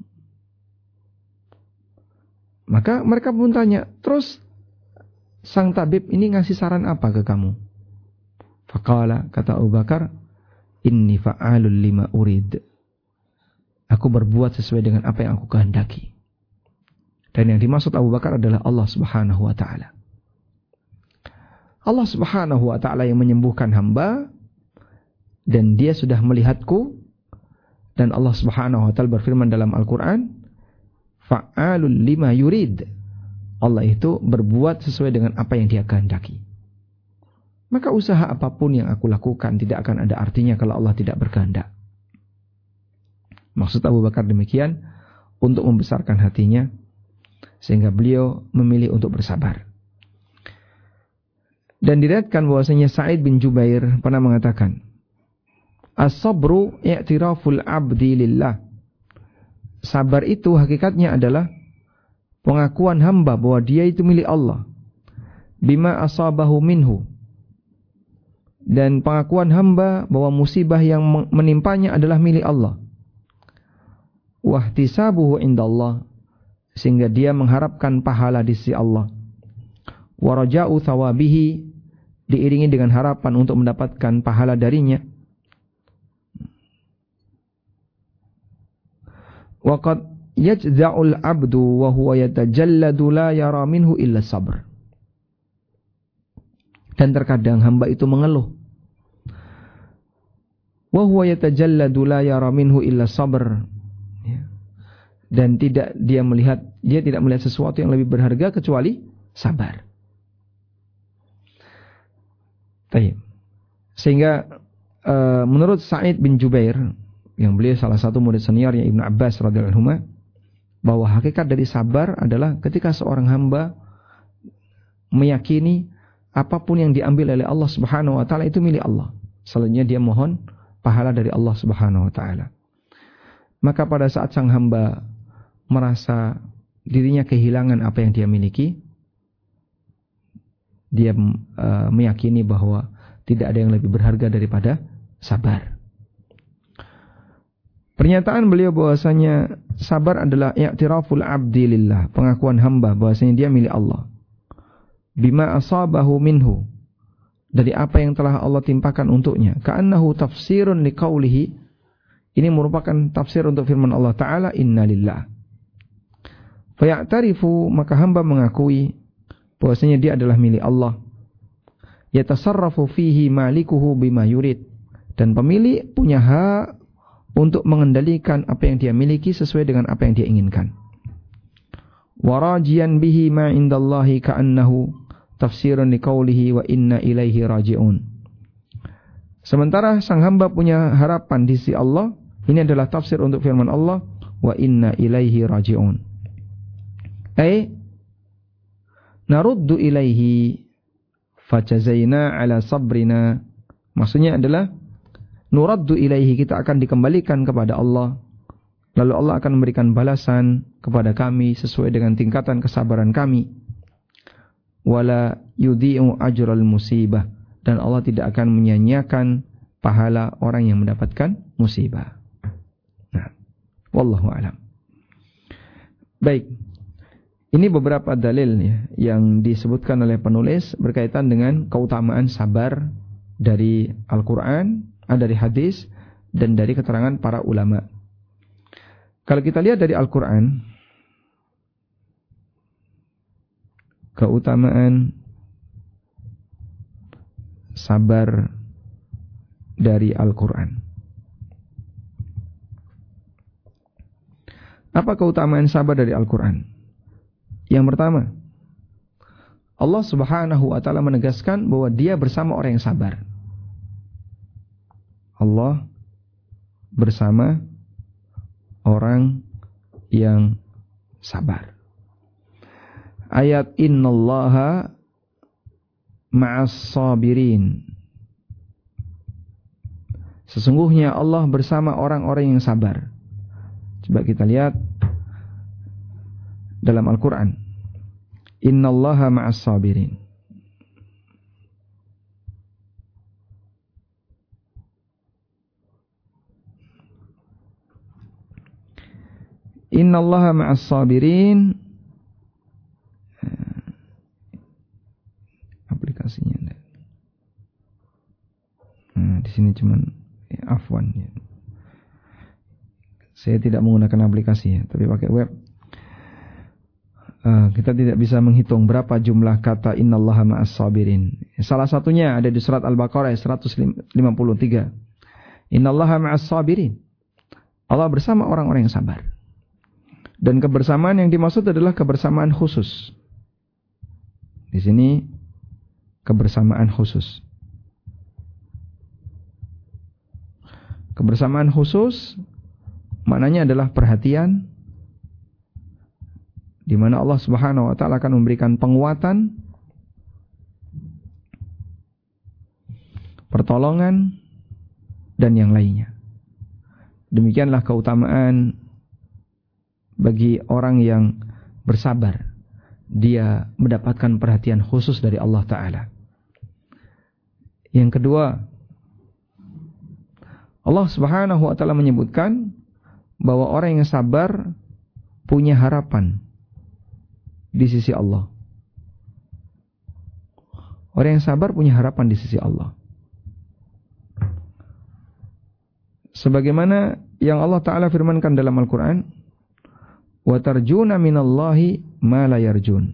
Maka mereka pun tanya, terus sang tabib ini ngasih saran apa ke kamu? Faqala, kata Abu Bakar, "Inni fa'alul lima urid." Aku berbuat sesuai dengan apa yang aku kehendaki. Dan yang dimaksud Abu Bakar adalah Allah Subhanahu wa taala. Allah Subhanahu wa taala yang menyembuhkan hamba, dan dia sudah melihatku, dan Allah Subhanahu wa taala berfirman dalam Al-Qur'an, fa'alul lima yurid. Allah itu berbuat sesuai dengan apa yang dia kehendaki. Maka usaha apapun yang aku lakukan tidak akan ada artinya kalau Allah tidak berkehendak. Maksud Abu Bakar demikian, untuk membesarkan hatinya, sehingga beliau memilih untuk bersabar. Dan diriwayatkan bahwasanya Sa'id bin Jubair pernah mengatakan, "As-sabru i'tiraful 'abdi lillah." Sabar itu hakikatnya adalah pengakuan hamba bahwa dia itu milik Allah. Bima asabahu minhu. Dan pengakuan hamba bahwa musibah yang menimpanya adalah milik Allah. Wahtisabuhu indallah. Sehingga dia mengharapkan pahala di sisi Allah. Waraja'u thawabihi. Diiringi dengan harapan untuk mendapatkan pahala darinya. Waqad yajza'ul 'abdu wa huwa yatajalladu la yara minhu illa sabr. Dan terkadang hamba itu mengeluh. Wa huwa yatajalladu la yara minhu illa sabr. Dan tidak dia melihat dia tidak melihat sesuatu yang lebih berharga kecuali sabar. Baik. Sehingga uh, menurut Sa'id bin Jubair, yang beliau salah satu murid seniornya Ibnu Abbas radhiyallahu anhu, bahwa hakikat dari sabar adalah ketika seorang hamba meyakini apapun yang diambil oleh Allah Subhanahu wa taala itu milik Allah. Selanjutnya dia mohon pahala dari Allah Subhanahu wa taala. Maka pada saat sang hamba merasa dirinya kehilangan apa yang dia miliki, dia uh, meyakini bahwa tidak ada yang lebih berharga daripada sabar. Pernyataan beliau bahwasanya sabar adalah i'tiraful abdi lillah, pengakuan hamba bahwasanya dia milik Allah. Bima asabahu minhu, dari apa yang telah Allah timpakan untuknya. Ka'annahu tafsirun liqaulihi, ini merupakan tafsir untuk firman Allah Ta'ala, inna lillah. Faya'tarifu, maka hamba mengakui bahwasanya dia adalah milik Allah. Yatasarrafu fihi malikuhu bima yurid, dan pemilik punya hak untuk mengendalikan apa yang dia miliki sesuai dengan apa yang dia inginkan. Warajian bihi ma indallahi ka'annahu tafsirun liqaulihi wa inna ilaihi raji'un. Sementara sang hamba punya harapan di sisi Allah, ini adalah tafsir untuk firman Allah, wa inna ilaihi raji'un. Ay naruddu ilaihi fajazaina ala sabrina. Maksudnya adalah nuraddu ilaihi, kita akan dikembalikan kepada Allah, lalu Allah akan memberikan balasan kepada kami sesuai dengan tingkatan kesabaran kami. Wala yudhi'u ajral musibah, dan Allah tidak akan menyia-nyiakan pahala orang yang mendapatkan musibah. Nah, wallahu a'lam. Baik, ini beberapa dalil ya, yang disebutkan oleh penulis berkaitan dengan keutamaan sabar dari Al-Quran, dari hadis, dan dari keterangan para ulama. Kalau kita lihat dari Al-Quran, keutamaan sabar dari Al-Quran. Apa keutamaan sabar dari Al-Quran? Yang pertama, Allah Subhanahu wa taala menegaskan bahwa Dia bersama orang yang sabar. Allah bersama orang yang sabar. Ayat innallaha ma'as sabirin. Sesungguhnya Allah bersama orang-orang yang sabar. Coba kita lihat dalam Al-Quran. Innallaha ma'as sabirin. Innallaha ma'as sabirin. Aplikasinya. Nah, di sini cuman ya, afwan ya. Saya tidak menggunakan aplikasi ya, tapi pakai web. Uh, kita tidak bisa menghitung berapa jumlah kata innallaha ma'as sabirin. Salah satunya ada di surat Al-Baqarah seratus lima puluh tiga. Innallaha ma'as sabirin. Allah bersama orang-orang yang sabar. Dan kebersamaan yang dimaksud adalah kebersamaan khusus. Di sini kebersamaan khusus. Kebersamaan khusus maknanya adalah perhatian, di mana Allah Subhanahu wa taala akan memberikan penguatan, pertolongan, dan yang lainnya. Demikianlah keutamaan bagi orang yang bersabar. Dia mendapatkan perhatian khusus dari Allah Ta'ala. Yang kedua, Allah Subhanahu wa taala menyebutkan bahwa orang yang sabar punya harapan di sisi Allah. Orang yang sabar punya harapan di sisi Allah. Sebagaimana yang Allah Ta'ala firmankan dalam Al-Quran, wa tarjuna minallahi ma la yarjun.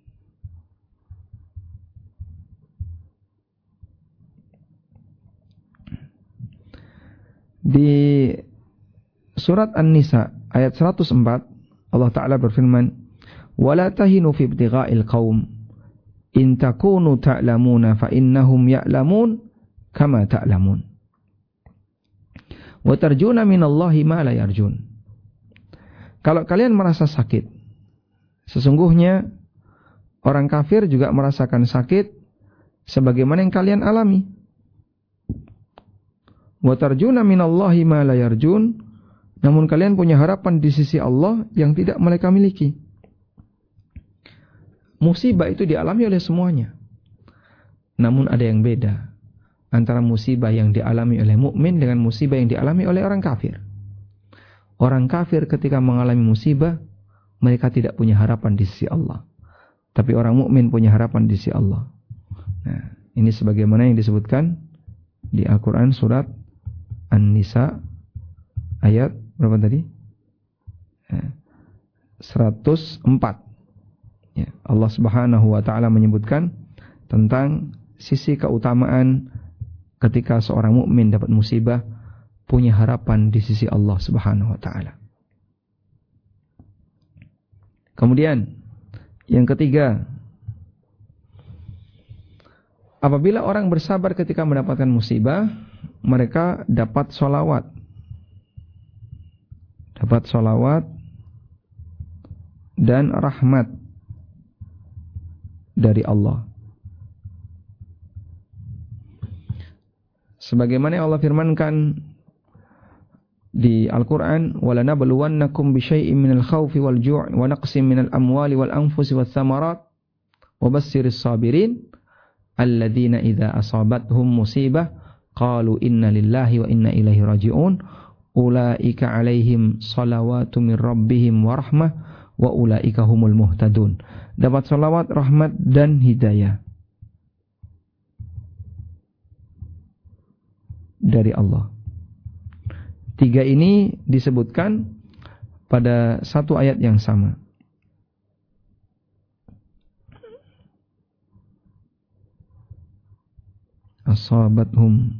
Di surat An-Nisa ayat seratus empat, Allah Ta'ala berfirman, wala tahinu fi ibtigha'il qaum in takunu ta'lamuna fa innahum ya'lamun kama ta'lamun wa tarjuna minallahi ma la yarjun. kalau kalian merasa sakit, sesungguhnya orang kafir juga merasakan sakit sebagaimana yang kalian alami. Wa tarjuna minallahi ma la yarjun, namun kalian punya harapan di sisi Allah yang tidak mereka miliki. Musibah itu dialami oleh semuanya. Namun ada yang beda antara musibah yang dialami oleh mukmin dengan musibah yang dialami oleh orang kafir. Orang kafir ketika mengalami musibah, mereka tidak punya harapan di sisi Allah. Tapi orang mukmin punya harapan di sisi Allah. Nah, ini sebagaimana yang disebutkan di Al-Quran surat An-Nisa ayat berapa tadi? seratus empat. Ya, Allah Subhanahu wa taala menyebutkan tentang sisi keutamaan ketika seorang mukmin dapat musibah, punya harapan di sisi Allah Subhanahu wa taala. Kemudian yang ketiga, apabila orang bersabar ketika mendapatkan musibah, mereka dapat sholawat. Dapat sholawat dan rahmat dari Allah. Sebagaimana Allah firmankan di Al-Quran, وَلَنَبْلُوَنَّكُمْ بِشَيْءٍ مِنَ الْخَوْفِ وَالْجُوعِ وَنَقْصٍ مِنَ الْأَمْوَالِ وَالْأَنْفُسِ وَالثَّمَرَاتِ وَبَشِّرِ الصَّابِرِينَ الَّذِينَ إِذَا أَصَابَتْهُمْ مُصِيبَةٌ قَالُوا إِنَّا لِلَّهِ وَإِنَّا إِلَيْهِ رَاجِعُونَ أُولَئِكَ عَلَيْهِمْ صَلَوَاتٌ مِنْ رَبِّهِمْ وَرَحْمَةٌ وَأُولَئِكَ هُمُ الْمُهْتَدُونَ. Dapat salawat, rahmat dan hidayah dari Allah. Tiga ini disebutkan pada satu ayat yang sama. Asabathum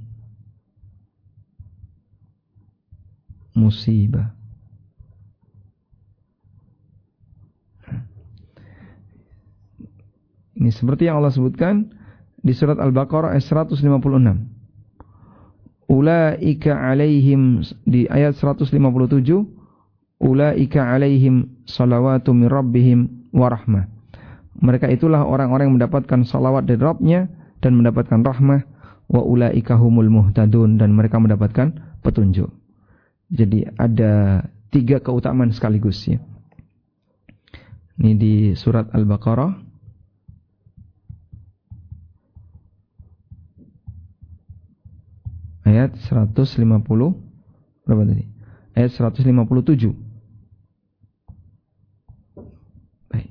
musibah. Ini seperti yang Allah sebutkan di surat Al-Baqarah ayat seratus lima puluh enam. Ulaika alaihim, di ayat seratus lima puluh tujuh, ulaika alaihim salawatu min rabbihim wa rahmah. Mereka itulah orang-orang yang mendapatkan salawat dari Rabbnya dan mendapatkan rahmah. Wa ulaika humul muhtadun, dan mereka mendapatkan petunjuk. Jadi ada tiga keutamaan sekaligus ya. Ini di surat Al-Baqarah ayat seratus lima puluh berapa tadi? Ayat seratus lima puluh tujuh. Baik.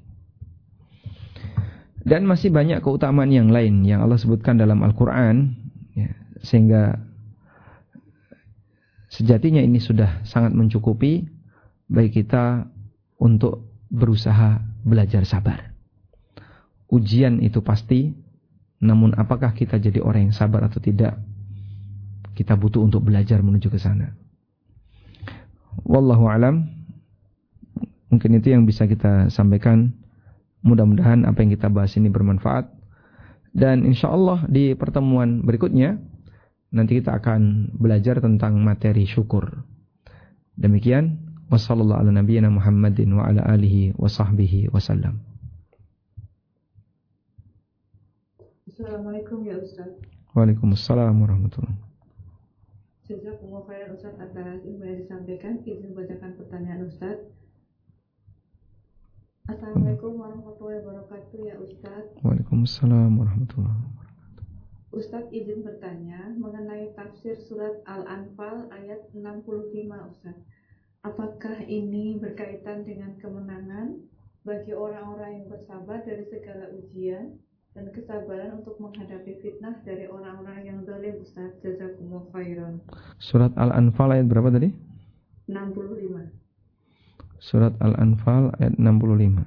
Dan masih banyak keutamaan yang lain yang Allah sebutkan dalam Al-Qur'an ya, sehingga sejatinya ini sudah sangat mencukupi bagi kita untuk berusaha belajar sabar. Ujian itu pasti, namun apakah kita jadi orang yang sabar atau tidak, kita butuh untuk belajar menuju ke sana. Wallahu alam. Mungkin itu yang bisa kita sampaikan. Mudah-mudahan apa yang kita bahas ini bermanfaat. Dan insyaallah di pertemuan berikutnya nanti kita akan belajar tentang materi syukur. Demikian, wassallallahu ala nabiyyina Muhammadin wa ala alihi wa sahbihi wasallam.
Assalamualaikum ya Ustaz.
Waalaikumsalam warahmatullahi wabarakatuh.
Jazakumullah khairan Ustaz atas ilmu yang disampaikan. Izin bacakan pertanyaan Ustaz. Assalamualaikum warahmatullahi wabarakatuh ya Ustaz.
Waalaikumsalam warahmatullahi wabarakatuh.
Ustaz izin bertanya mengenai tafsir surat Al-Anfal ayat enam puluh lima Ustaz. Apakah ini berkaitan dengan kemenangan bagi orang-orang yang bersabar dari segala ujian dan kesabaran untuk menghadapi fitnah dari orang-orang yang zalim Ustaz? Jazakumullah khairan.
Surat Al-Anfal ayat berapa tadi?
enam puluh lima.
Surat Al-Anfal ayat enam puluh lima.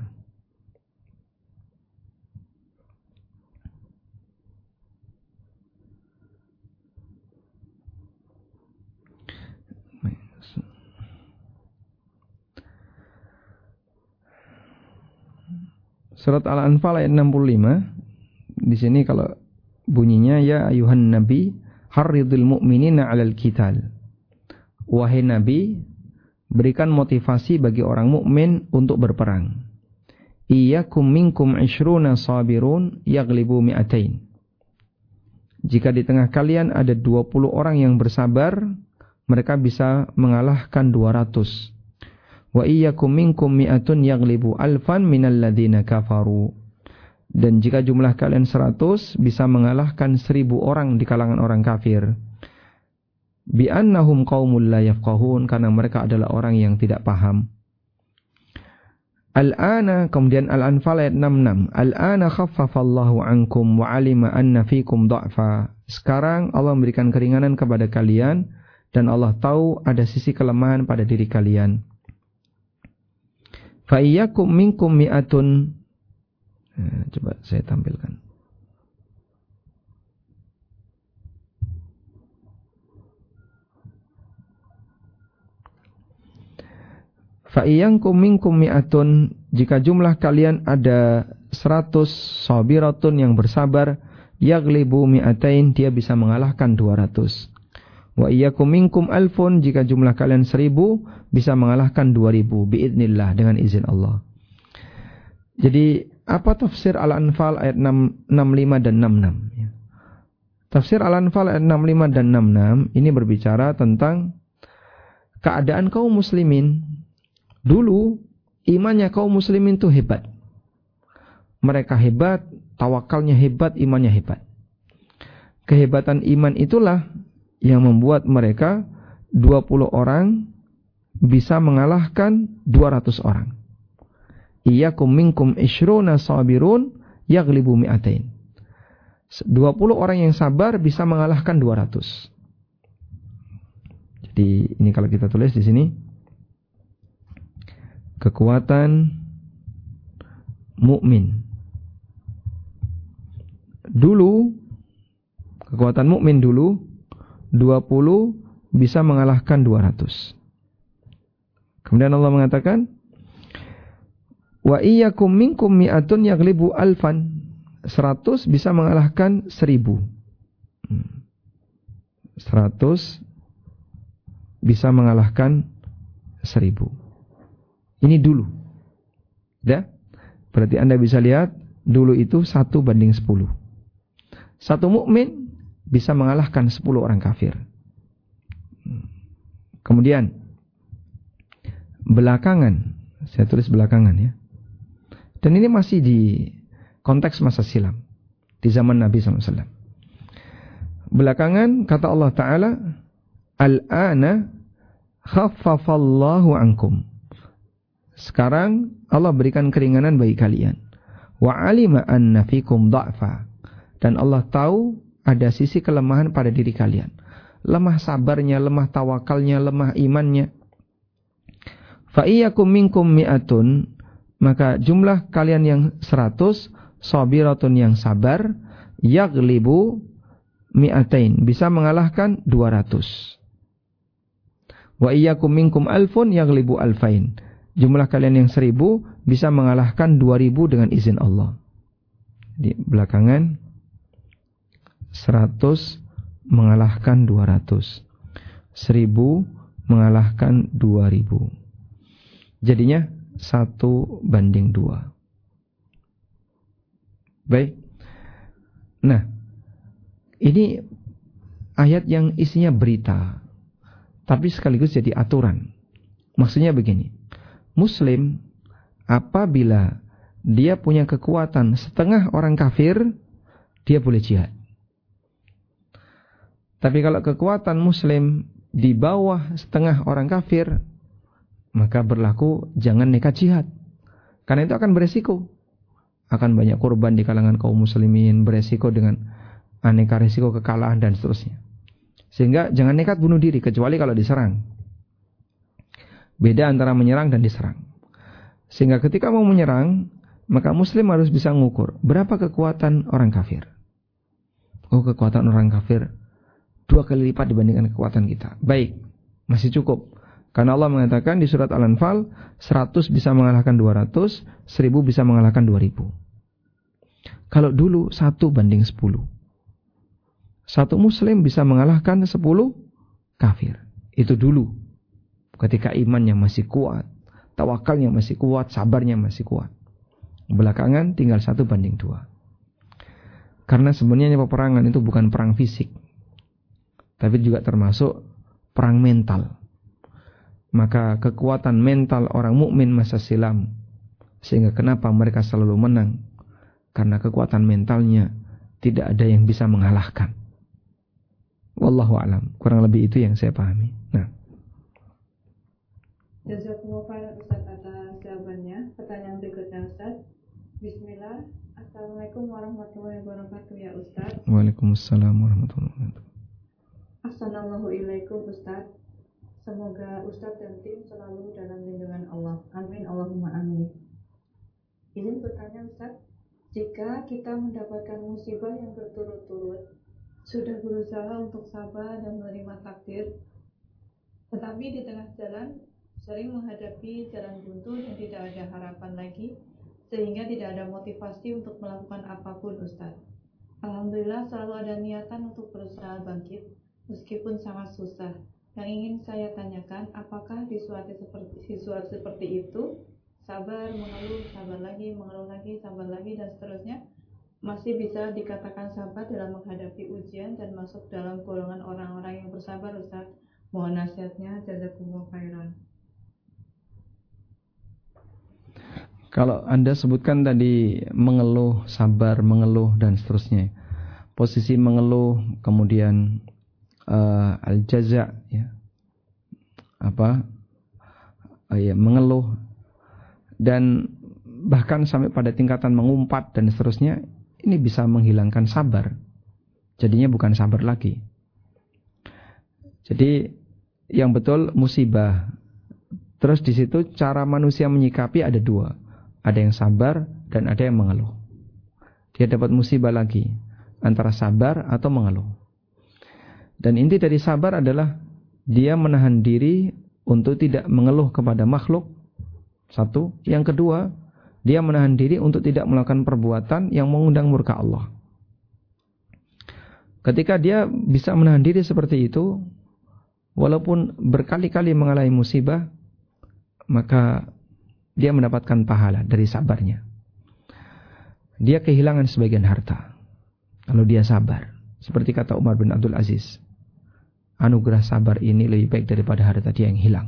Surat Al-Anfal ayat enam puluh lima. Di sini kalau bunyinya, ya ayuhan nabi harridil mu'minina 'alal qital. Wahai nabi, berikan motivasi bagi orang mukmin untuk berperang. Iyyakum minkum ishruna sabirun yaglibu mi'atain. Jika di tengah kalian ada dua puluh orang yang bersabar, mereka bisa mengalahkan dua ratus. Wa iyyakum minkum mi'atun yaglibu alfan minal ladzina kafaru. Dan jika jumlah kalian seratus, bisa mengalahkan seribu orang di kalangan orang kafir. Bi annahum qaumul la yafqahun, karena mereka adalah orang yang tidak paham. Al-ana, kemudian Al-Anfal ayat enam puluh enam. Al-ana khaffafallahu ankum wa alima anna fikum dha'fa. Sekarang Allah memberikan keringanan kepada kalian dan Allah tahu ada sisi kelemahan pada diri kalian. Fa iyyakum minkum mi'atun. Nah, coba saya tampilkan. Fa'iyyankum minkum mi'atun, jika jumlah kalian ada seratus sabiratun yang bersabar, yaglibu mi'atain, dia bisa mengalahkan dua ratus. Wa iyyakum minkum alfun, jika jumlah kalian seribu, bisa mengalahkan dua ribu, biidnillah, dengan izin Allah. Jadi, apa tafsir Al-Anfal ayat enam puluh lima dan enam puluh enam? Tafsir Al-Anfal ayat enam puluh lima dan enam puluh enam, ini berbicara tentang keadaan kaum muslimin. Dulu, imannya kaum muslimin itu hebat. Mereka hebat, tawakalnya hebat, imannya hebat. Kehebatan iman itulah yang membuat mereka dua puluh orang bisa mengalahkan dua ratus orang. Iyyakum minkum ishruna sabirun yaglibu mi'atain. dua puluh orang yang sabar bisa mengalahkan dua ratus. Jadi ini kalau kita tulis di sini, kekuatan mukmin. Dulu, kekuatan mukmin dulu dua puluh bisa mengalahkan dua ratus. Kemudian Allah mengatakan, wa iyyakum minkum mi'atun yaglibu alfan. seratus bisa mengalahkan seribu. seratus bisa mengalahkan seribu. Ini dulu. Ya? Berarti Anda bisa lihat, dulu itu satu banding sepuluh. Satu mukmin bisa mengalahkan sepuluh orang kafir. Kemudian, belakangan, saya tulis belakangan ya. Dan ini masih di konteks masa silam, di zaman Nabi shallallahu alaihi wasallam. Belakangan, kata Allah Ta'ala, Al-ana khaffafallahu ankum. Sekarang Allah berikan keringanan bagi kalian. Wa alima anna fikum dha'fa. Dan Allah tahu ada sisi kelemahan pada diri kalian. Lemah sabarnya, lemah tawakalnya, lemah imannya. Fa iyyakum minkum mi'atun, maka jumlah kalian yang seratus, sabiratun yang sabar, yaglibu mi'atain, bisa mengalahkan dua ratus. Wa iyyakum minkum alfun yaglibu alfain. Jumlah kalian yang seribu bisa mengalahkan dua ribu dengan izin Allah. Di belakangan, seratus mengalahkan dua ratus. Seribu mengalahkan dua ribu. Jadinya satu banding dua. Baik. Nah, ini ayat yang isinya berita, tapi sekaligus jadi aturan. Maksudnya begini. Muslim apabila dia punya kekuatan setengah orang kafir, dia boleh jihad. Tapi kalau kekuatan muslim di bawah setengah orang kafir, maka berlaku jangan nekat jihad. Karena itu akan beresiko. Akan banyak korban di kalangan kaum muslimin, beresiko dengan aneka resiko kekalahan dan seterusnya. Sehingga jangan nekat bunuh diri kecuali kalau diserang. Beda antara menyerang dan diserang. Sehingga ketika mau menyerang, maka muslim harus bisa mengukur berapa kekuatan orang kafir. Oh, kekuatan orang kafir dua kali lipat dibandingkan kekuatan kita. Baik, masih cukup. Karena Allah mengatakan di surat Al-Anfal, seratus bisa mengalahkan dua ratus, seribu bisa mengalahkan dua ribu. Kalau dulu satu banding sepuluh. Satu muslim bisa mengalahkan sepuluh kafir. Itu dulu. ketika imannya masih kuat, tawakalnya masih kuat, sabarnya masih kuat. Belakangan tinggal satu banding dua. Karena sebenarnya peperangan itu bukan perang fisik, tapi juga termasuk perang mental. Maka kekuatan mental orang mukmin masa silam, sehingga kenapa mereka selalu menang, karena kekuatan mentalnya tidak ada yang bisa mengalahkan. Wallahu a'lam. Kurang lebih itu yang saya pahami. Nah,
jazakumullah khairan Ustaz atas jawabannya. Pertanyaan berikutnya Ustaz. Bismillah. Assalamualaikum warahmatullahi wabarakatuh ya Ustaz.
Waalaikumsalam warahmatullahi wabarakatuh.
Assalamualaikum Ustaz. Semoga Ustaz dan tim selalu dalam lindungan Allah. Amin Allahumma amin. Izin bertanya Ustaz, jika kita mendapatkan musibah yang berturut-turut, sudah berusaha untuk sabar dan menerima takdir, tetapi di tengah jalan sering menghadapi jalan buntu dan tidak ada harapan lagi, sehingga tidak ada motivasi untuk melakukan apapun Ustaz. Alhamdulillah selalu ada niatan untuk berusaha bangkit, meskipun sangat susah. Yang ingin saya tanyakan, apakah di suatu seperti, situasi seperti itu, sabar, mengeluh, sabar lagi, mengeluh lagi, sabar lagi, dan seterusnya, masih bisa dikatakan sabar dalam menghadapi ujian dan masuk dalam golongan orang-orang yang bersabar Ustaz? Mohon nasihatnya, jazakumullah khairan.
Kalau Anda sebutkan tadi mengeluh, sabar, mengeluh dan seterusnya. Posisi mengeluh, kemudian uh, al-jaza, ya. Apa? Uh, ya, mengeluh dan bahkan sampai pada tingkatan mengumpat dan seterusnya, ini bisa menghilangkan sabar. Jadinya bukan sabar lagi. Jadi yang betul musibah. Terus di situ cara manusia menyikapi ada dua. Ada yang sabar dan ada yang mengeluh. Dia dapat musibah lagi antara sabar atau mengeluh. Dan inti dari sabar adalah dia menahan diri untuk tidak mengeluh kepada makhluk. Satu. Yang kedua, dia menahan diri untuk tidak melakukan perbuatan yang mengundang murka Allah. Ketika dia bisa menahan diri seperti itu, walaupun berkali-kali mengalami musibah, maka dia mendapatkan pahala dari sabarnya. Dia kehilangan sebagian harta kalau dia sabar. Seperti kata Umar bin Abdul Aziz, anugerah sabar ini lebih baik daripada harta dia yang hilang.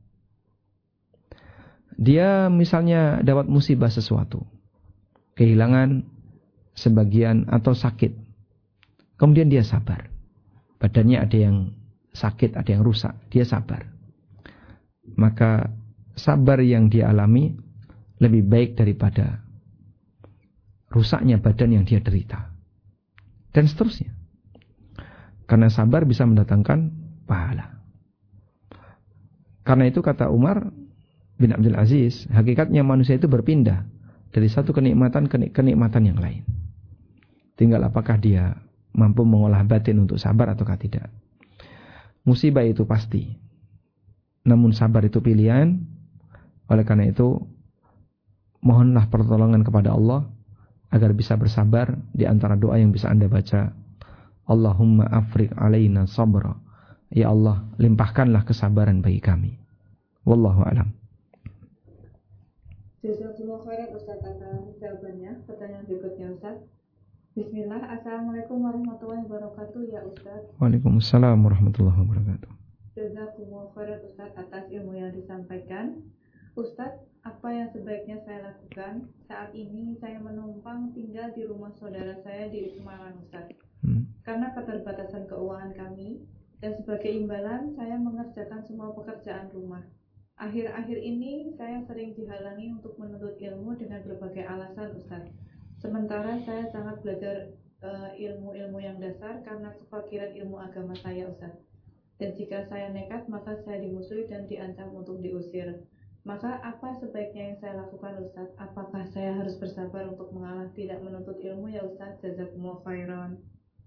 Dia misalnya dapat musibah sesuatu, kehilangan sebagian atau sakit, kemudian dia sabar. Badannya ada yang sakit, ada yang rusak, dia sabar. Maka sabar yang dia alami lebih baik daripada rusaknya badan yang dia derita. Dan seterusnya. Karena sabar bisa mendatangkan pahala. Karena itu kata Umar bin Abdul Aziz, hakikatnya manusia itu berpindah dari satu kenikmatan ke kenikmatan yang lain. Tinggal apakah dia mampu mengolah batin untuk sabar ataukah tidak. Musibah itu pasti. Namun sabar itu pilihan. Oleh karena itu, mohonlah pertolongan kepada Allah agar bisa bersabar. Di antara doa yang bisa Anda baca, Allahumma afriq alaina sabra. Ya Allah, limpahkanlah kesabaran bagi kami. Wallahu a'lam.
Jazakumullah khairan Ustaz atas jawabannya. Pertanyaan berikutnya Ustaz. Bismillah. Assalamualaikum warahmatullahi wabarakatuh ya Ustaz.
Waalaikumsalam warahmatullahi wabarakatuh.
Jazakumullah khairan Ustaz atas ilmu yang disampaikan. Ustaz, apa yang sebaiknya saya lakukan? Saat ini saya menumpang tinggal di rumah saudara saya di Semarang, Ustaz. Hmm. Karena keterbatasan keuangan kami, dan sebagai imbalan saya mengerjakan semua pekerjaan rumah. Akhir-akhir ini saya sering dihalangi untuk menuntut ilmu dengan berbagai alasan, Ustaz. Sementara saya sangat belajar uh, ilmu-ilmu yang dasar karena kefakiran ilmu agama saya, Ustaz. Dan jika saya nekat, maka saya dimusuhi dan diancam untuk diusir. Maka apa sebaiknya yang saya lakukan Ustaz? Apakah saya harus bersabar untuk mengalah tidak menuntut ilmu ya Ustaz? Jazakumullah khairan.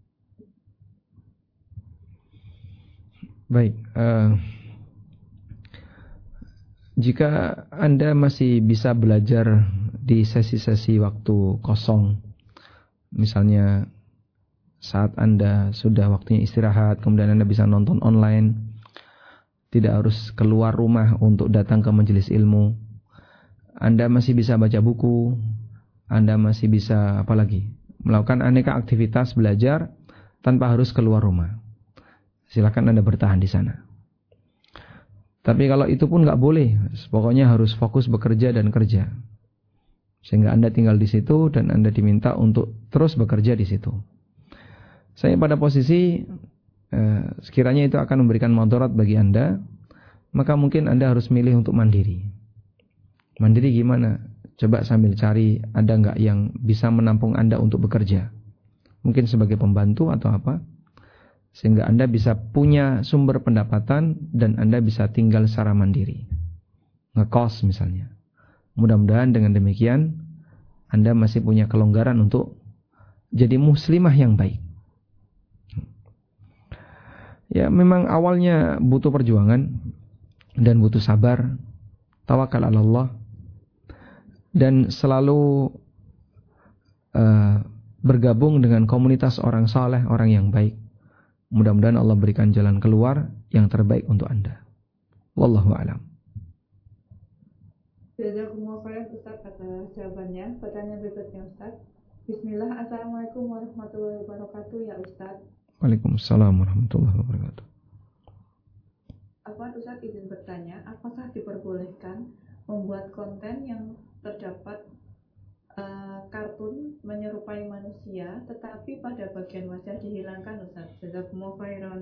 Baik, uh, jika Anda masih bisa belajar di sesi-sesi waktu kosong, misalnya saat Anda sudah waktunya istirahat, kemudian Anda bisa nonton online, tidak harus keluar rumah untuk datang ke majelis ilmu. Anda masih bisa baca buku, Anda masih bisa apalagi melakukan aneka aktivitas belajar tanpa harus keluar rumah. Silakan Anda bertahan di sana. Tapi kalau itu pun nggak boleh, pokoknya harus fokus bekerja dan kerja. Sehingga Anda tinggal di situ dan Anda diminta untuk terus bekerja di situ. Saya pada posisi eh, sekiranya itu akan memberikan mudarat bagi Anda, maka mungkin Anda harus milih untuk mandiri. Mandiri gimana? Coba sambil cari ada nggak yang bisa menampung Anda untuk bekerja. Mungkin sebagai pembantu atau apa. Sehingga Anda bisa punya sumber pendapatan dan Anda bisa tinggal secara mandiri. Ngekos misalnya. Mudah-mudahan dengan demikian Anda masih punya kelonggaran untuk jadi muslimah yang baik. Ya memang awalnya butuh perjuangan dan butuh sabar, tawakal ala Allah, dan selalu uh, bergabung dengan komunitas orang saleh, orang yang baik. Mudah-mudahan Allah berikan jalan keluar yang terbaik untuk Anda. Wallahu a'lam.
Jazakumullah khairan Ustaz atas jawabannya. Pertanyaan berikutnya Ustaz. Bismillah, Assalamualaikum warahmatullahi wabarakatuh ya Ustaz.
Waalaikumsalam warahmatullahi wabarakatuh.
Apa Ustaz izin bertanya, apakah diperbolehkan membuat konten yang terdapat uh, kartun menyerupai manusia, tetapi pada bagian wajah dihilangkan Ustaz? Jazakumullah khairan.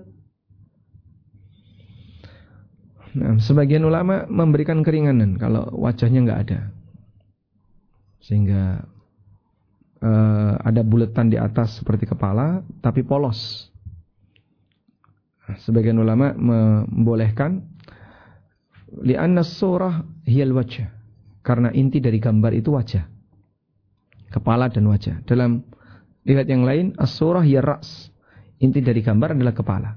Nah, sebagian ulama memberikan keringanan kalau wajahnya nggak ada, sehingga uh, ada buletan di atas seperti kepala, tapi polos. Sebagian ulama membolehkan li'anna as-surah hiyal wajh, karena inti dari gambar itu wajah, kepala dan wajah. Dalam riwayat yang lain as-surah hiyar ra's, inti dari gambar adalah kepala.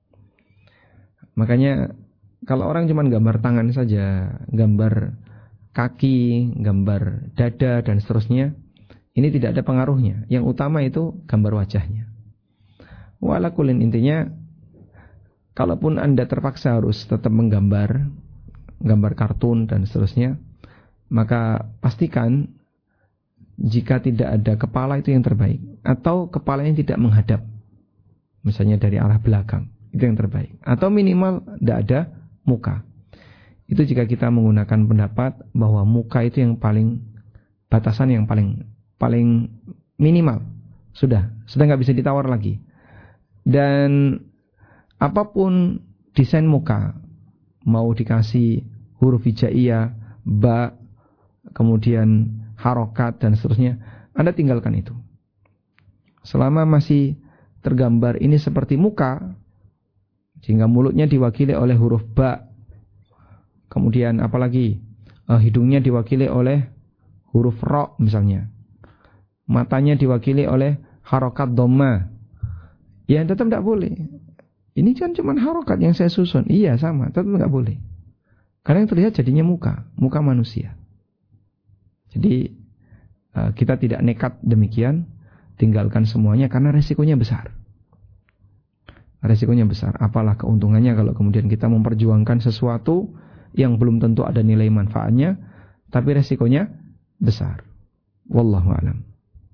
Makanya kalau orang cuma gambar tangan saja, gambar kaki, gambar dada dan seterusnya, ini tidak ada pengaruhnya. Yang utama itu gambar wajahnya. Walakulin, intinya kalaupun Anda terpaksa harus tetap menggambar, gambar kartun dan seterusnya, maka pastikan jika tidak ada kepala itu yang terbaik, atau kepalanya tidak menghadap, misalnya dari arah belakang, itu yang terbaik. Atau minimal tidak ada muka. Itu jika kita menggunakan pendapat bahwa muka itu yang paling, batasan yang paling paling minimal. Sudah, sudah nggak bisa ditawar lagi. Dan apapun desain muka, mau dikasih huruf hijaiyah, ba, kemudian harokat dan seterusnya, Anda tinggalkan itu. Selama masih tergambar ini seperti muka, sehingga mulutnya diwakili oleh huruf ba, kemudian apalagi uh, hidungnya diwakili oleh huruf ro misalnya, matanya diwakili oleh harokat dhamma, ya tetap tidak boleh. Ini kan cuma harokat yang saya susun. Iya sama, tetap nggak boleh. Karena yang terlihat jadinya muka, muka manusia. Jadi uh, kita tidak nekat demikian, tinggalkan semuanya karena resikonya besar. Resikonya besar. Apalah keuntungannya kalau kemudian kita memperjuangkan sesuatu yang belum tentu ada nilai manfaatnya, tapi resikonya besar. Wallahu a'lam.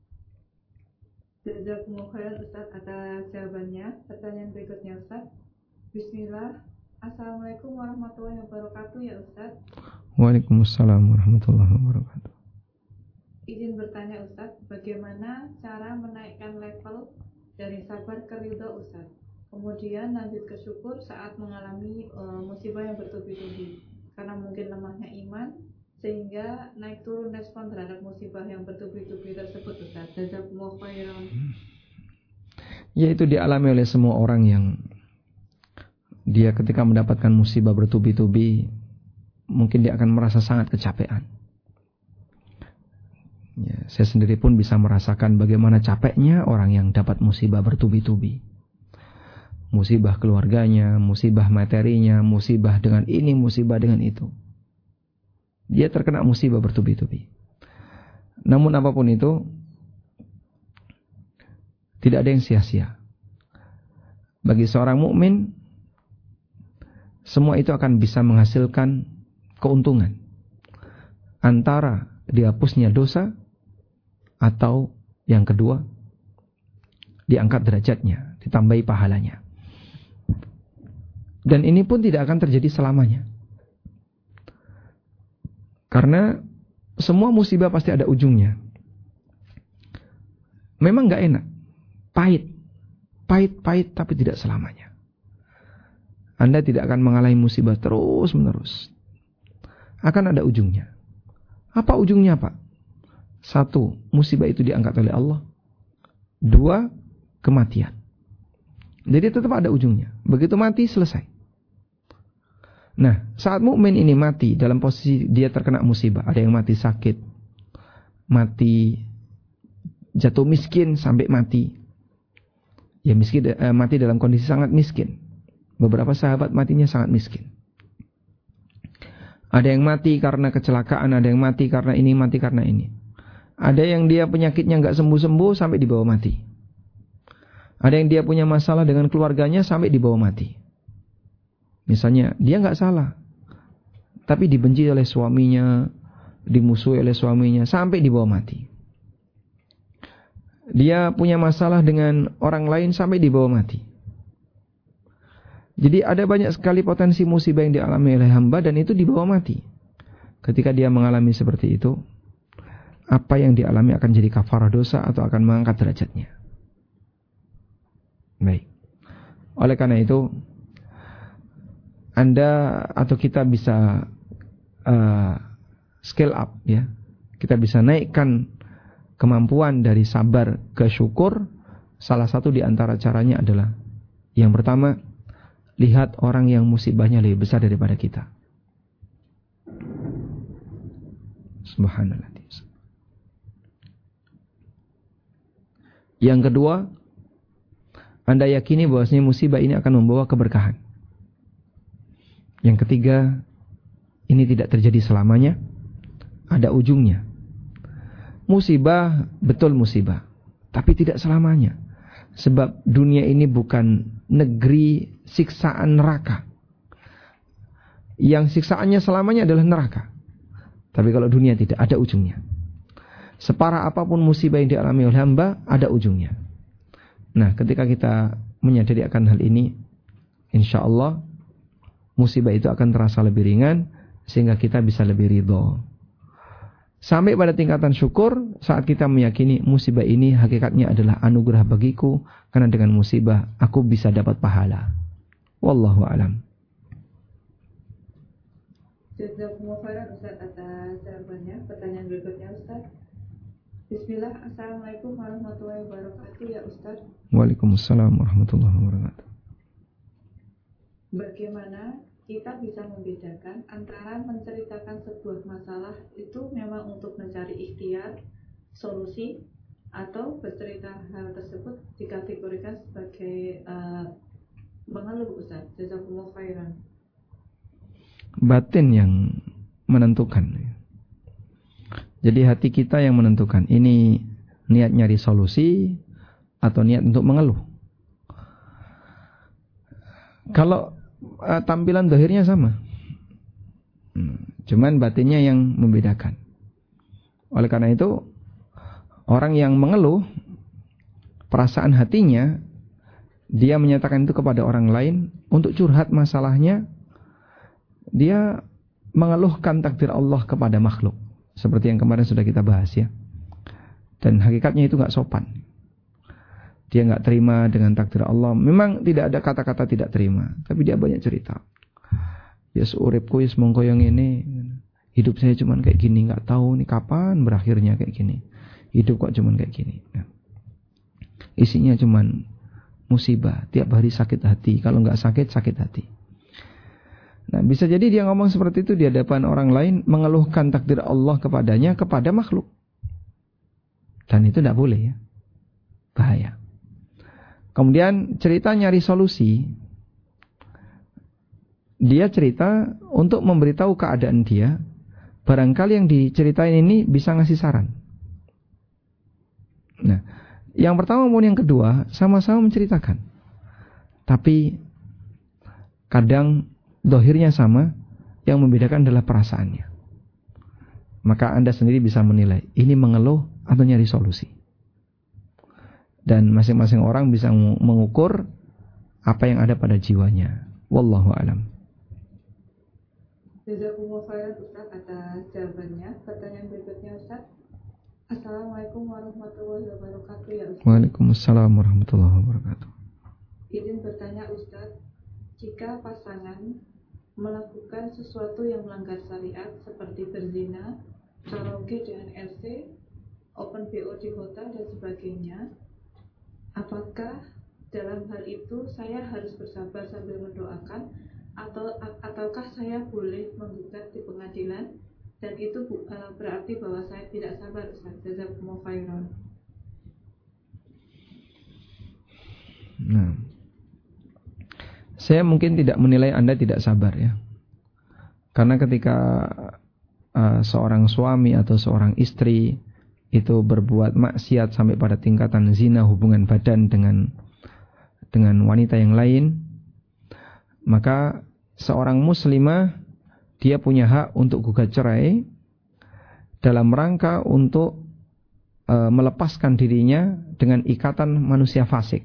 Jazakumullah khairan Ustaz atas jawabannya. Pertanyaan berikutnya Ustaz. Bismillah. Assalamualaikum warahmatullahi wabarakatuh ya Ustaz.
Waalaikumsalam warahmatullahi wabarakatuh.
Izin bertanya Ustaz, bagaimana cara menaikkan level dari sabar ke ridha Ustaz? Kemudian lanjut ke syukur saat mengalami uh, musibah yang bertubi-tubi. Karena mungkin lemahnya iman, sehingga naik turun respon terhadap musibah yang bertubi-tubi tersebut Ustaz. Jazakumullah khairan.
Ya, itu dialami oleh semua orang yang dia ketika mendapatkan musibah bertubi-tubi, mungkin dia akan merasa sangat kecapean. Ya, saya sendiri pun bisa merasakan bagaimana capeknya orang yang dapat musibah bertubi-tubi. Musibah keluarganya, musibah materinya, musibah dengan ini, musibah dengan itu. Dia terkena musibah bertubi-tubi. Namun apapun itu, tidak ada yang sia-sia. Bagi seorang mukmin, semua itu akan bisa menghasilkan keuntungan. Antara dihapusnya dosa, atau yang kedua, diangkat derajatnya, ditambahi pahalanya. Dan ini pun tidak akan terjadi selamanya. Karena semua musibah pasti ada ujungnya. Memang gak enak, pahit, pahit-pahit tapi tidak selamanya. Anda tidak akan mengalami musibah terus menerus. Akan ada ujungnya. Apa ujungnya, Pak? Satu, musibah itu diangkat oleh Allah. Dua, kematian. Jadi tetap ada ujungnya. Begitu mati, selesai. Nah, saat mukmin ini mati dalam posisi dia terkena musibah, ada yang mati sakit, mati jatuh miskin sampai mati. Ya miskin, eh, mati dalam kondisi sangat miskin. Beberapa sahabat matinya sangat miskin. Ada yang mati karena kecelakaan, ada yang mati karena ini, mati karena ini. Ada yang dia penyakitnya nggak sembuh-sembuh sampai dibawa mati. Ada yang dia punya masalah dengan keluarganya sampai dibawa mati. Misalnya dia nggak salah, tapi dibenci oleh suaminya, dimusuhi oleh suaminya sampai dibawa mati. Dia punya masalah dengan orang lain sampai dibawa mati. Jadi ada banyak sekali potensi musibah yang dialami oleh hamba dan itu dibawa mati. Ketika dia mengalami seperti itu, apa yang dialami akan jadi kafarah dosa atau akan mengangkat derajatnya. Baik. Oleh karena itu, Anda atau kita bisa uh, scale up, ya. Kita bisa naikkan kemampuan dari sabar ke syukur. Salah satu di antara caranya adalah yang pertama, lihat orang yang musibahnya lebih besar daripada kita. Subhanallah. Yang kedua, Anda yakini bahwasanya musibah ini akan membawa keberkahan. Yang ketiga, ini tidak terjadi selamanya, ada ujungnya. Musibah, betul musibah, tapi tidak selamanya. Sebab dunia ini bukan negeri siksaan neraka. Yang siksaannya selamanya adalah neraka. Tapi kalau dunia tidak, ada ujungnya. Separah apapun musibah yang dialami oleh hamba, ada ujungnya. Nah, ketika kita menyadari akan hal ini, insya Allah musibah itu akan terasa lebih ringan, sehingga kita bisa lebih ridho. Sampai pada tingkatan syukur saat kita meyakini musibah ini hakikatnya adalah anugerah bagiku, karena dengan musibah aku bisa dapat pahala. Wallahu a'lam.
Jazakumullah khairan Ustaz atas jawabannya. Pertanyaan berikutnya Ustaz. Bismillah, Assalamualaikum warahmatullahi wabarakatuh ya Ustaz.
Waalaikumsalam warahmatullahi wabarakatuh.
Bagaimana kita bisa membedakan antara menceritakan sebuah masalah itu memang untuk mencari ikhtiar, solusi, atau bercerita hal tersebut dikategorikan sebagai uh, mengeluh Ustaz. Jazakumullah khairan.
Batin yang menentukan. Jadi hati kita yang menentukan. Ini niat nyari solusi atau niat untuk mengeluh. Kalau uh, tampilan zahirnya sama, hmm, cuman batinnya yang membedakan. Oleh karena itu, orang yang mengeluh, perasaan hatinya, dia menyatakan itu kepada orang lain untuk curhat masalahnya. Dia mengeluhkan takdir Allah kepada makhluk, seperti yang kemarin sudah kita bahas, ya. Dan hakikatnya itu gak sopan. Dia gak terima dengan takdir Allah. Memang tidak ada kata-kata tidak terima, tapi dia banyak cerita. Ya seuripku ya semongko yang ini, hidup saya cuman kayak gini, gak tahu nih kapan berakhirnya kayak gini. Hidup kok cuman kayak gini. Nah, isinya cuman musibah. Tiap hari sakit hati. Kalau gak sakit, sakit hati. Nah, bisa jadi dia ngomong seperti itu di hadapan orang lain, mengeluhkan takdir Allah kepadanya, kepada makhluk. Dan itu tidak boleh, ya. Bahaya. Kemudian cerita nyari solusi. Dia cerita untuk memberitahu keadaan dia. Barangkali yang diceritain ini bisa ngasih saran. Nah, yang pertama maupun yang kedua sama-sama menceritakan. Tapi kadang dohirnya sama, yang membedakan adalah perasaannya. Maka Anda sendiri bisa menilai, ini mengeluh atau nyari solusi. Dan masing-masing orang bisa mengukur apa yang ada pada jiwanya. Wallahu a'lam.
Jazakumullah khairan Ustaz atas jawabannya. Pertanyaan berikutnya Ustaz. Assalamualaikum warahmatullahi wabarakatuh ya Ustaz.
Waalaikumsalam warahmatullahi wabarakatuh.
Izin bertanya Ustaz, jika pasangan melakukan sesuatu yang melanggar syariat seperti berzina, karaoke dengan L C, open B O di hotel dan sebagainya, apakah dalam hal itu saya harus bersabar sambil mendoakan atau ataukah saya boleh menggugat di pengadilan dan itu uh, berarti bahwa saya tidak sabar Ustaz? Jazakumullah khairan.
Nah, saya mungkin tidak menilai Anda tidak sabar ya. Karena ketika uh, seorang suami atau seorang istri itu berbuat maksiat sampai pada tingkatan zina, hubungan badan dengan dengan wanita yang lain, maka seorang muslimah dia punya hak untuk gugat cerai dalam rangka untuk uh, melepaskan dirinya dengan ikatan manusia fasik.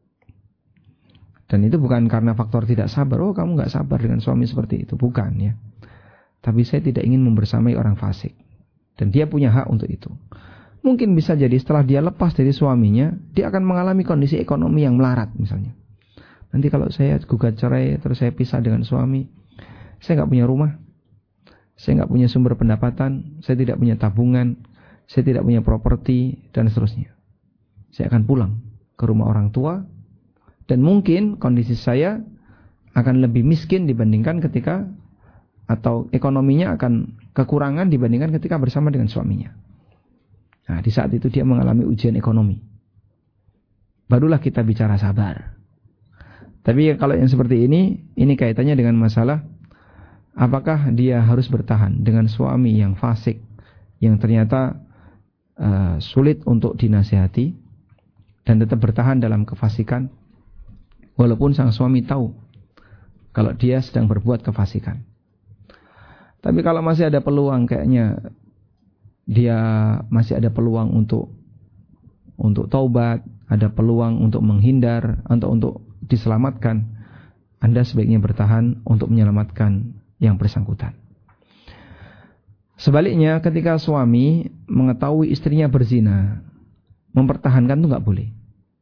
Dan itu bukan karena faktor tidak sabar. Oh, kamu gak sabar dengan suami seperti itu. Bukan ya. Tapi saya tidak ingin membersamai orang fasik. Dan dia punya hak untuk itu. Mungkin bisa jadi setelah dia lepas dari suaminya, dia akan mengalami kondisi ekonomi yang melarat misalnya. Nanti kalau saya gugat cerai, terus saya pisah dengan suami, saya gak punya rumah, saya gak punya sumber pendapatan, saya tidak punya tabungan, saya tidak punya properti, dan seterusnya. Saya akan pulang ke rumah orang tua, dan mungkin kondisi saya akan lebih miskin dibandingkan ketika, atau ekonominya akan kekurangan dibandingkan ketika bersama dengan suaminya. Nah, di saat itu dia mengalami ujian ekonomi. Barulah kita bicara sabar. Tapi kalau yang seperti ini, ini kaitannya dengan masalah apakah dia harus bertahan dengan suami yang fasik, yang ternyata uh, sulit untuk dinasihati, dan tetap bertahan dalam kefasikan, walaupun sang suami tahu kalau dia sedang berbuat kefasikan. Tapi kalau masih ada peluang, kayaknya dia masih ada peluang untuk untuk taubat, ada peluang untuk menghindar, atau untuk diselamatkan, Anda sebaiknya bertahan untuk menyelamatkan yang bersangkutan. Sebaliknya, ketika suami mengetahui istrinya berzina, mempertahankan itu nggak boleh.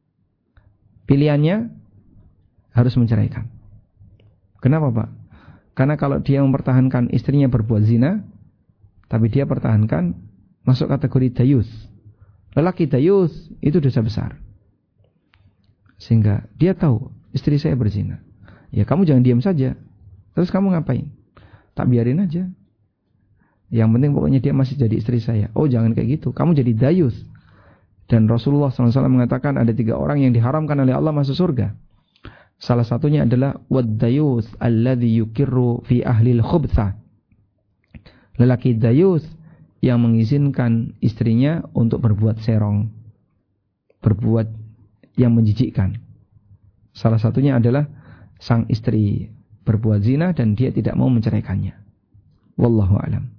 Pilihannya harus menceraikan. Kenapa, Pak? Karena kalau dia mempertahankan istrinya berbuat zina, tapi dia pertahankan, masuk kategori dayus. Lelaki dayus itu dosa besar. Sehingga dia tahu istri saya berzina. Ya kamu jangan diam saja. Terus kamu ngapain? Tak biarin aja. Yang penting pokoknya dia masih jadi istri saya. Oh jangan kayak gitu. Kamu jadi dayus. Dan Rasulullah shallallahu alaihi wasallam mengatakan ada tiga orang yang diharamkan oleh Allah masuk surga. Salah satunya adalah wad-dayus alladhi yukirru fi ahlil khubthah. Lelaki dayus yang mengizinkan istrinya untuk berbuat serong, berbuat yang menjijikkan. Salah satunya adalah sang istri berbuat zina dan dia tidak mau menceraikannya. Wallahu a'lam.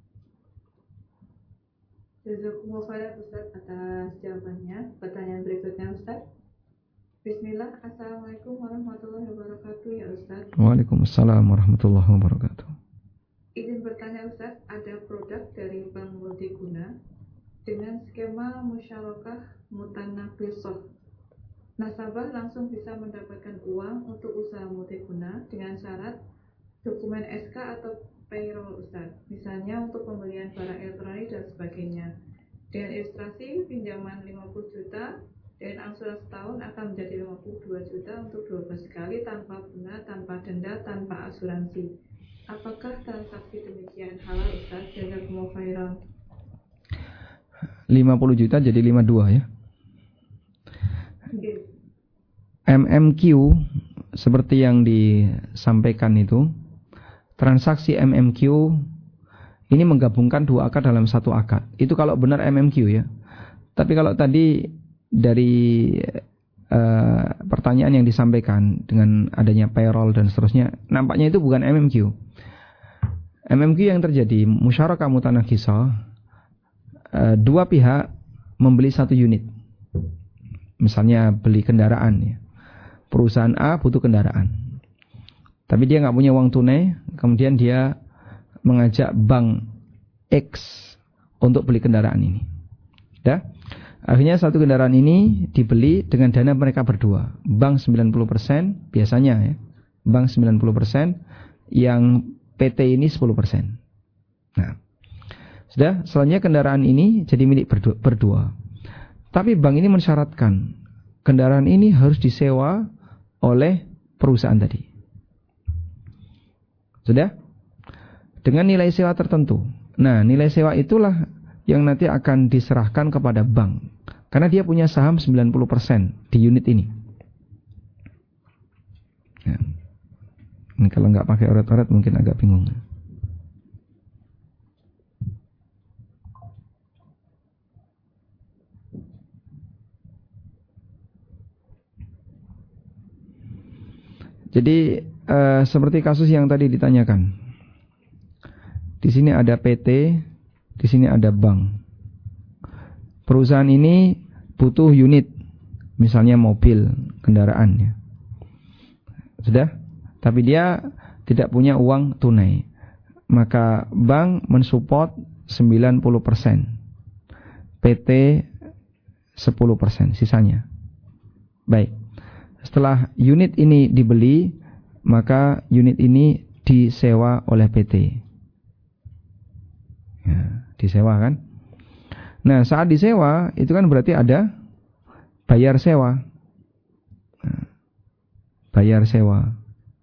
Jazakumullah khairan Ustaz atas jawabannya. Pertanyaan berikutnya Ustaz. Bismillah, Assalamualaikum warahmatullahi wabarakatuh ya Ustaz.
Waalaikumsalam warahmatullahi wabarakatuh.
Izin bertanya Ustaz, ada produk dari bank multiguna dengan skema musyarakah mutanaqisah. Nasabah langsung bisa mendapatkan uang untuk usaha multiguna dengan syarat dokumen S K atau payroll Ustaz. Misalnya untuk pembelian barang elektronik dan sebagainya. Dengan ilustrasi pinjaman lima puluh juta dan angsuran setahun akan menjadi lima puluh dua juta untuk dua belas kali tanpa bunga, tanpa denda, tanpa asuransi. Apakah transaksi demikian halal Ustaz? Jazakumullah khairan.
lima puluh juta jadi lima puluh dua ya.
Okay.
M M Q seperti yang disampaikan itu, transaksi M M Q ini menggabungkan dua akad dalam satu akad. Itu kalau benar M M Q ya. Tapi kalau tadi dari uh, pertanyaan yang disampaikan dengan adanya payroll dan seterusnya, nampaknya itu bukan M M Q. M M Q yang terjadi musyarakah mutanakisah, uh, dua pihak membeli satu unit. Misalnya beli kendaraan ya. Perusahaan A butuh kendaraan, tapi dia nggak punya uang tunai, kemudian dia mengajak bank X untuk beli kendaraan ini. Dah? Akhirnya satu kendaraan ini dibeli dengan dana mereka berdua. Bank sembilan puluh persen biasanya ya. Bank sembilan puluh persen, yang P T ini sepuluh persen. Nah, sudah, selanjutnya kendaraan ini jadi milik berdua, berdua. Tapi bank ini mensyaratkan kendaraan ini harus disewa oleh perusahaan tadi. Sudah? Dengan nilai sewa tertentu. Nah, nilai sewa itulah yang nanti akan diserahkan kepada bank. Karena dia punya saham sembilan puluh persen di unit ini. Ya. Ini kalau nggak pakai oret-oret mungkin agak bingung. Jadi uh, seperti kasus yang tadi ditanyakan. Di sini ada P T, di sini ada bank. Perusahaan ini butuh unit, misalnya mobil, kendaraan ya. Sudah? Tapi dia tidak punya uang tunai. Maka bank mensupport sembilan puluh persen. P T sepuluh persen sisanya. Baik. Setelah unit ini dibeli, maka unit ini disewa oleh P T. Ya, disewa kan? Nah, saat disewa itu kan berarti ada bayar sewa. Nah, bayar sewa.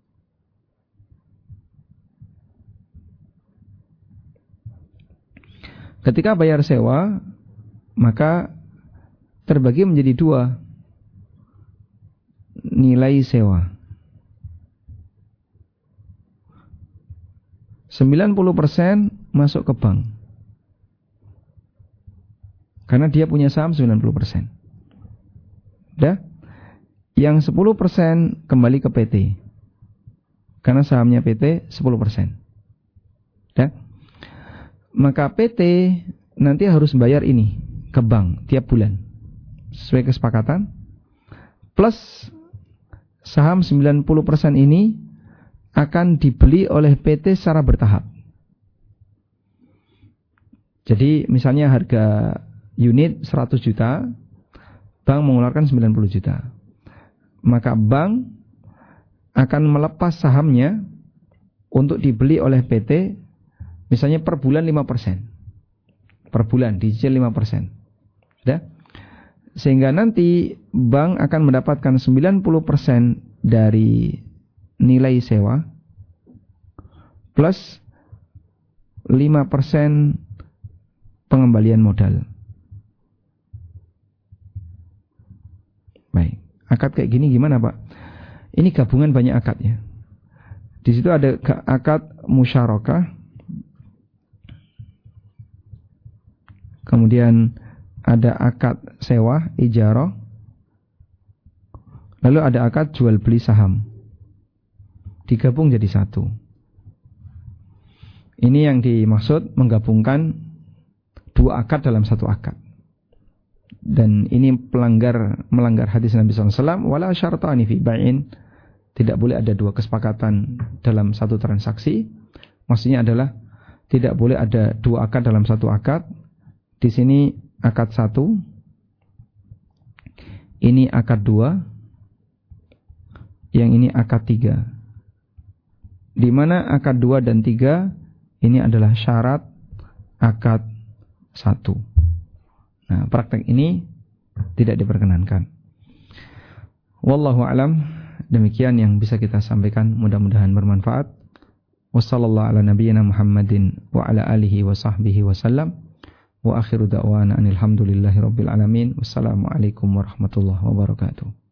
Ketika bayar sewa, maka terbagi menjadi dua nilai sewa. sembilan puluh persen masuk ke bank. Karena dia punya saham sembilan puluh persen. Dah? Yang sepuluh persen kembali ke P T. Karena sahamnya P T sepuluh persen. Dah? Maka P T nanti harus bayar ini ke bank tiap bulan. Sesuai kesepakatan. Plus saham sembilan puluh persen ini akan dibeli oleh P T secara bertahap. Jadi misalnya harga unit seratus juta, bank mengeluarkan sembilan puluh juta. Maka bank akan melepas sahamnya untuk dibeli oleh P T misalnya per bulan lima persen. Per bulan dicicil lima persen. Sudah? Sehingga nanti bank akan mendapatkan sembilan puluh persen dari nilai sewa plus lima persen pengembalian modal. Baik, akad kayak gini gimana Pak? Ini gabungan banyak akad ya. Di situ ada akad musyarakah, kemudian ada akad sewa, ijarah, lalu ada akad jual beli saham. Digabung jadi satu. Ini yang dimaksud menggabungkan dua akad dalam satu akad. Dan ini pelanggar melanggar hadis Nabi sallallahu alaihi wasallam, wala syartani fi bai'in. Tidak boleh ada dua kesepakatan dalam satu transaksi. Maksudnya adalah tidak boleh ada dua akad dalam satu akad. Di sini akad satu, ini akad dua, yang ini akad tiga. Di mana akad dua dan tiga ini adalah syarat akad satu. Nah, praktek ini tidak diperkenankan. Wallahu alam, demikian yang bisa kita sampaikan, mudah-mudahan bermanfaat. Wassallallahu ala nabiyyina Muhammadin wa ala alihi wa sahbihi wasallam. Wa akhiru da'wana anil hamdulillahi rabbil alamin. Wassalamualaikum warahmatullahi wabarakatuh.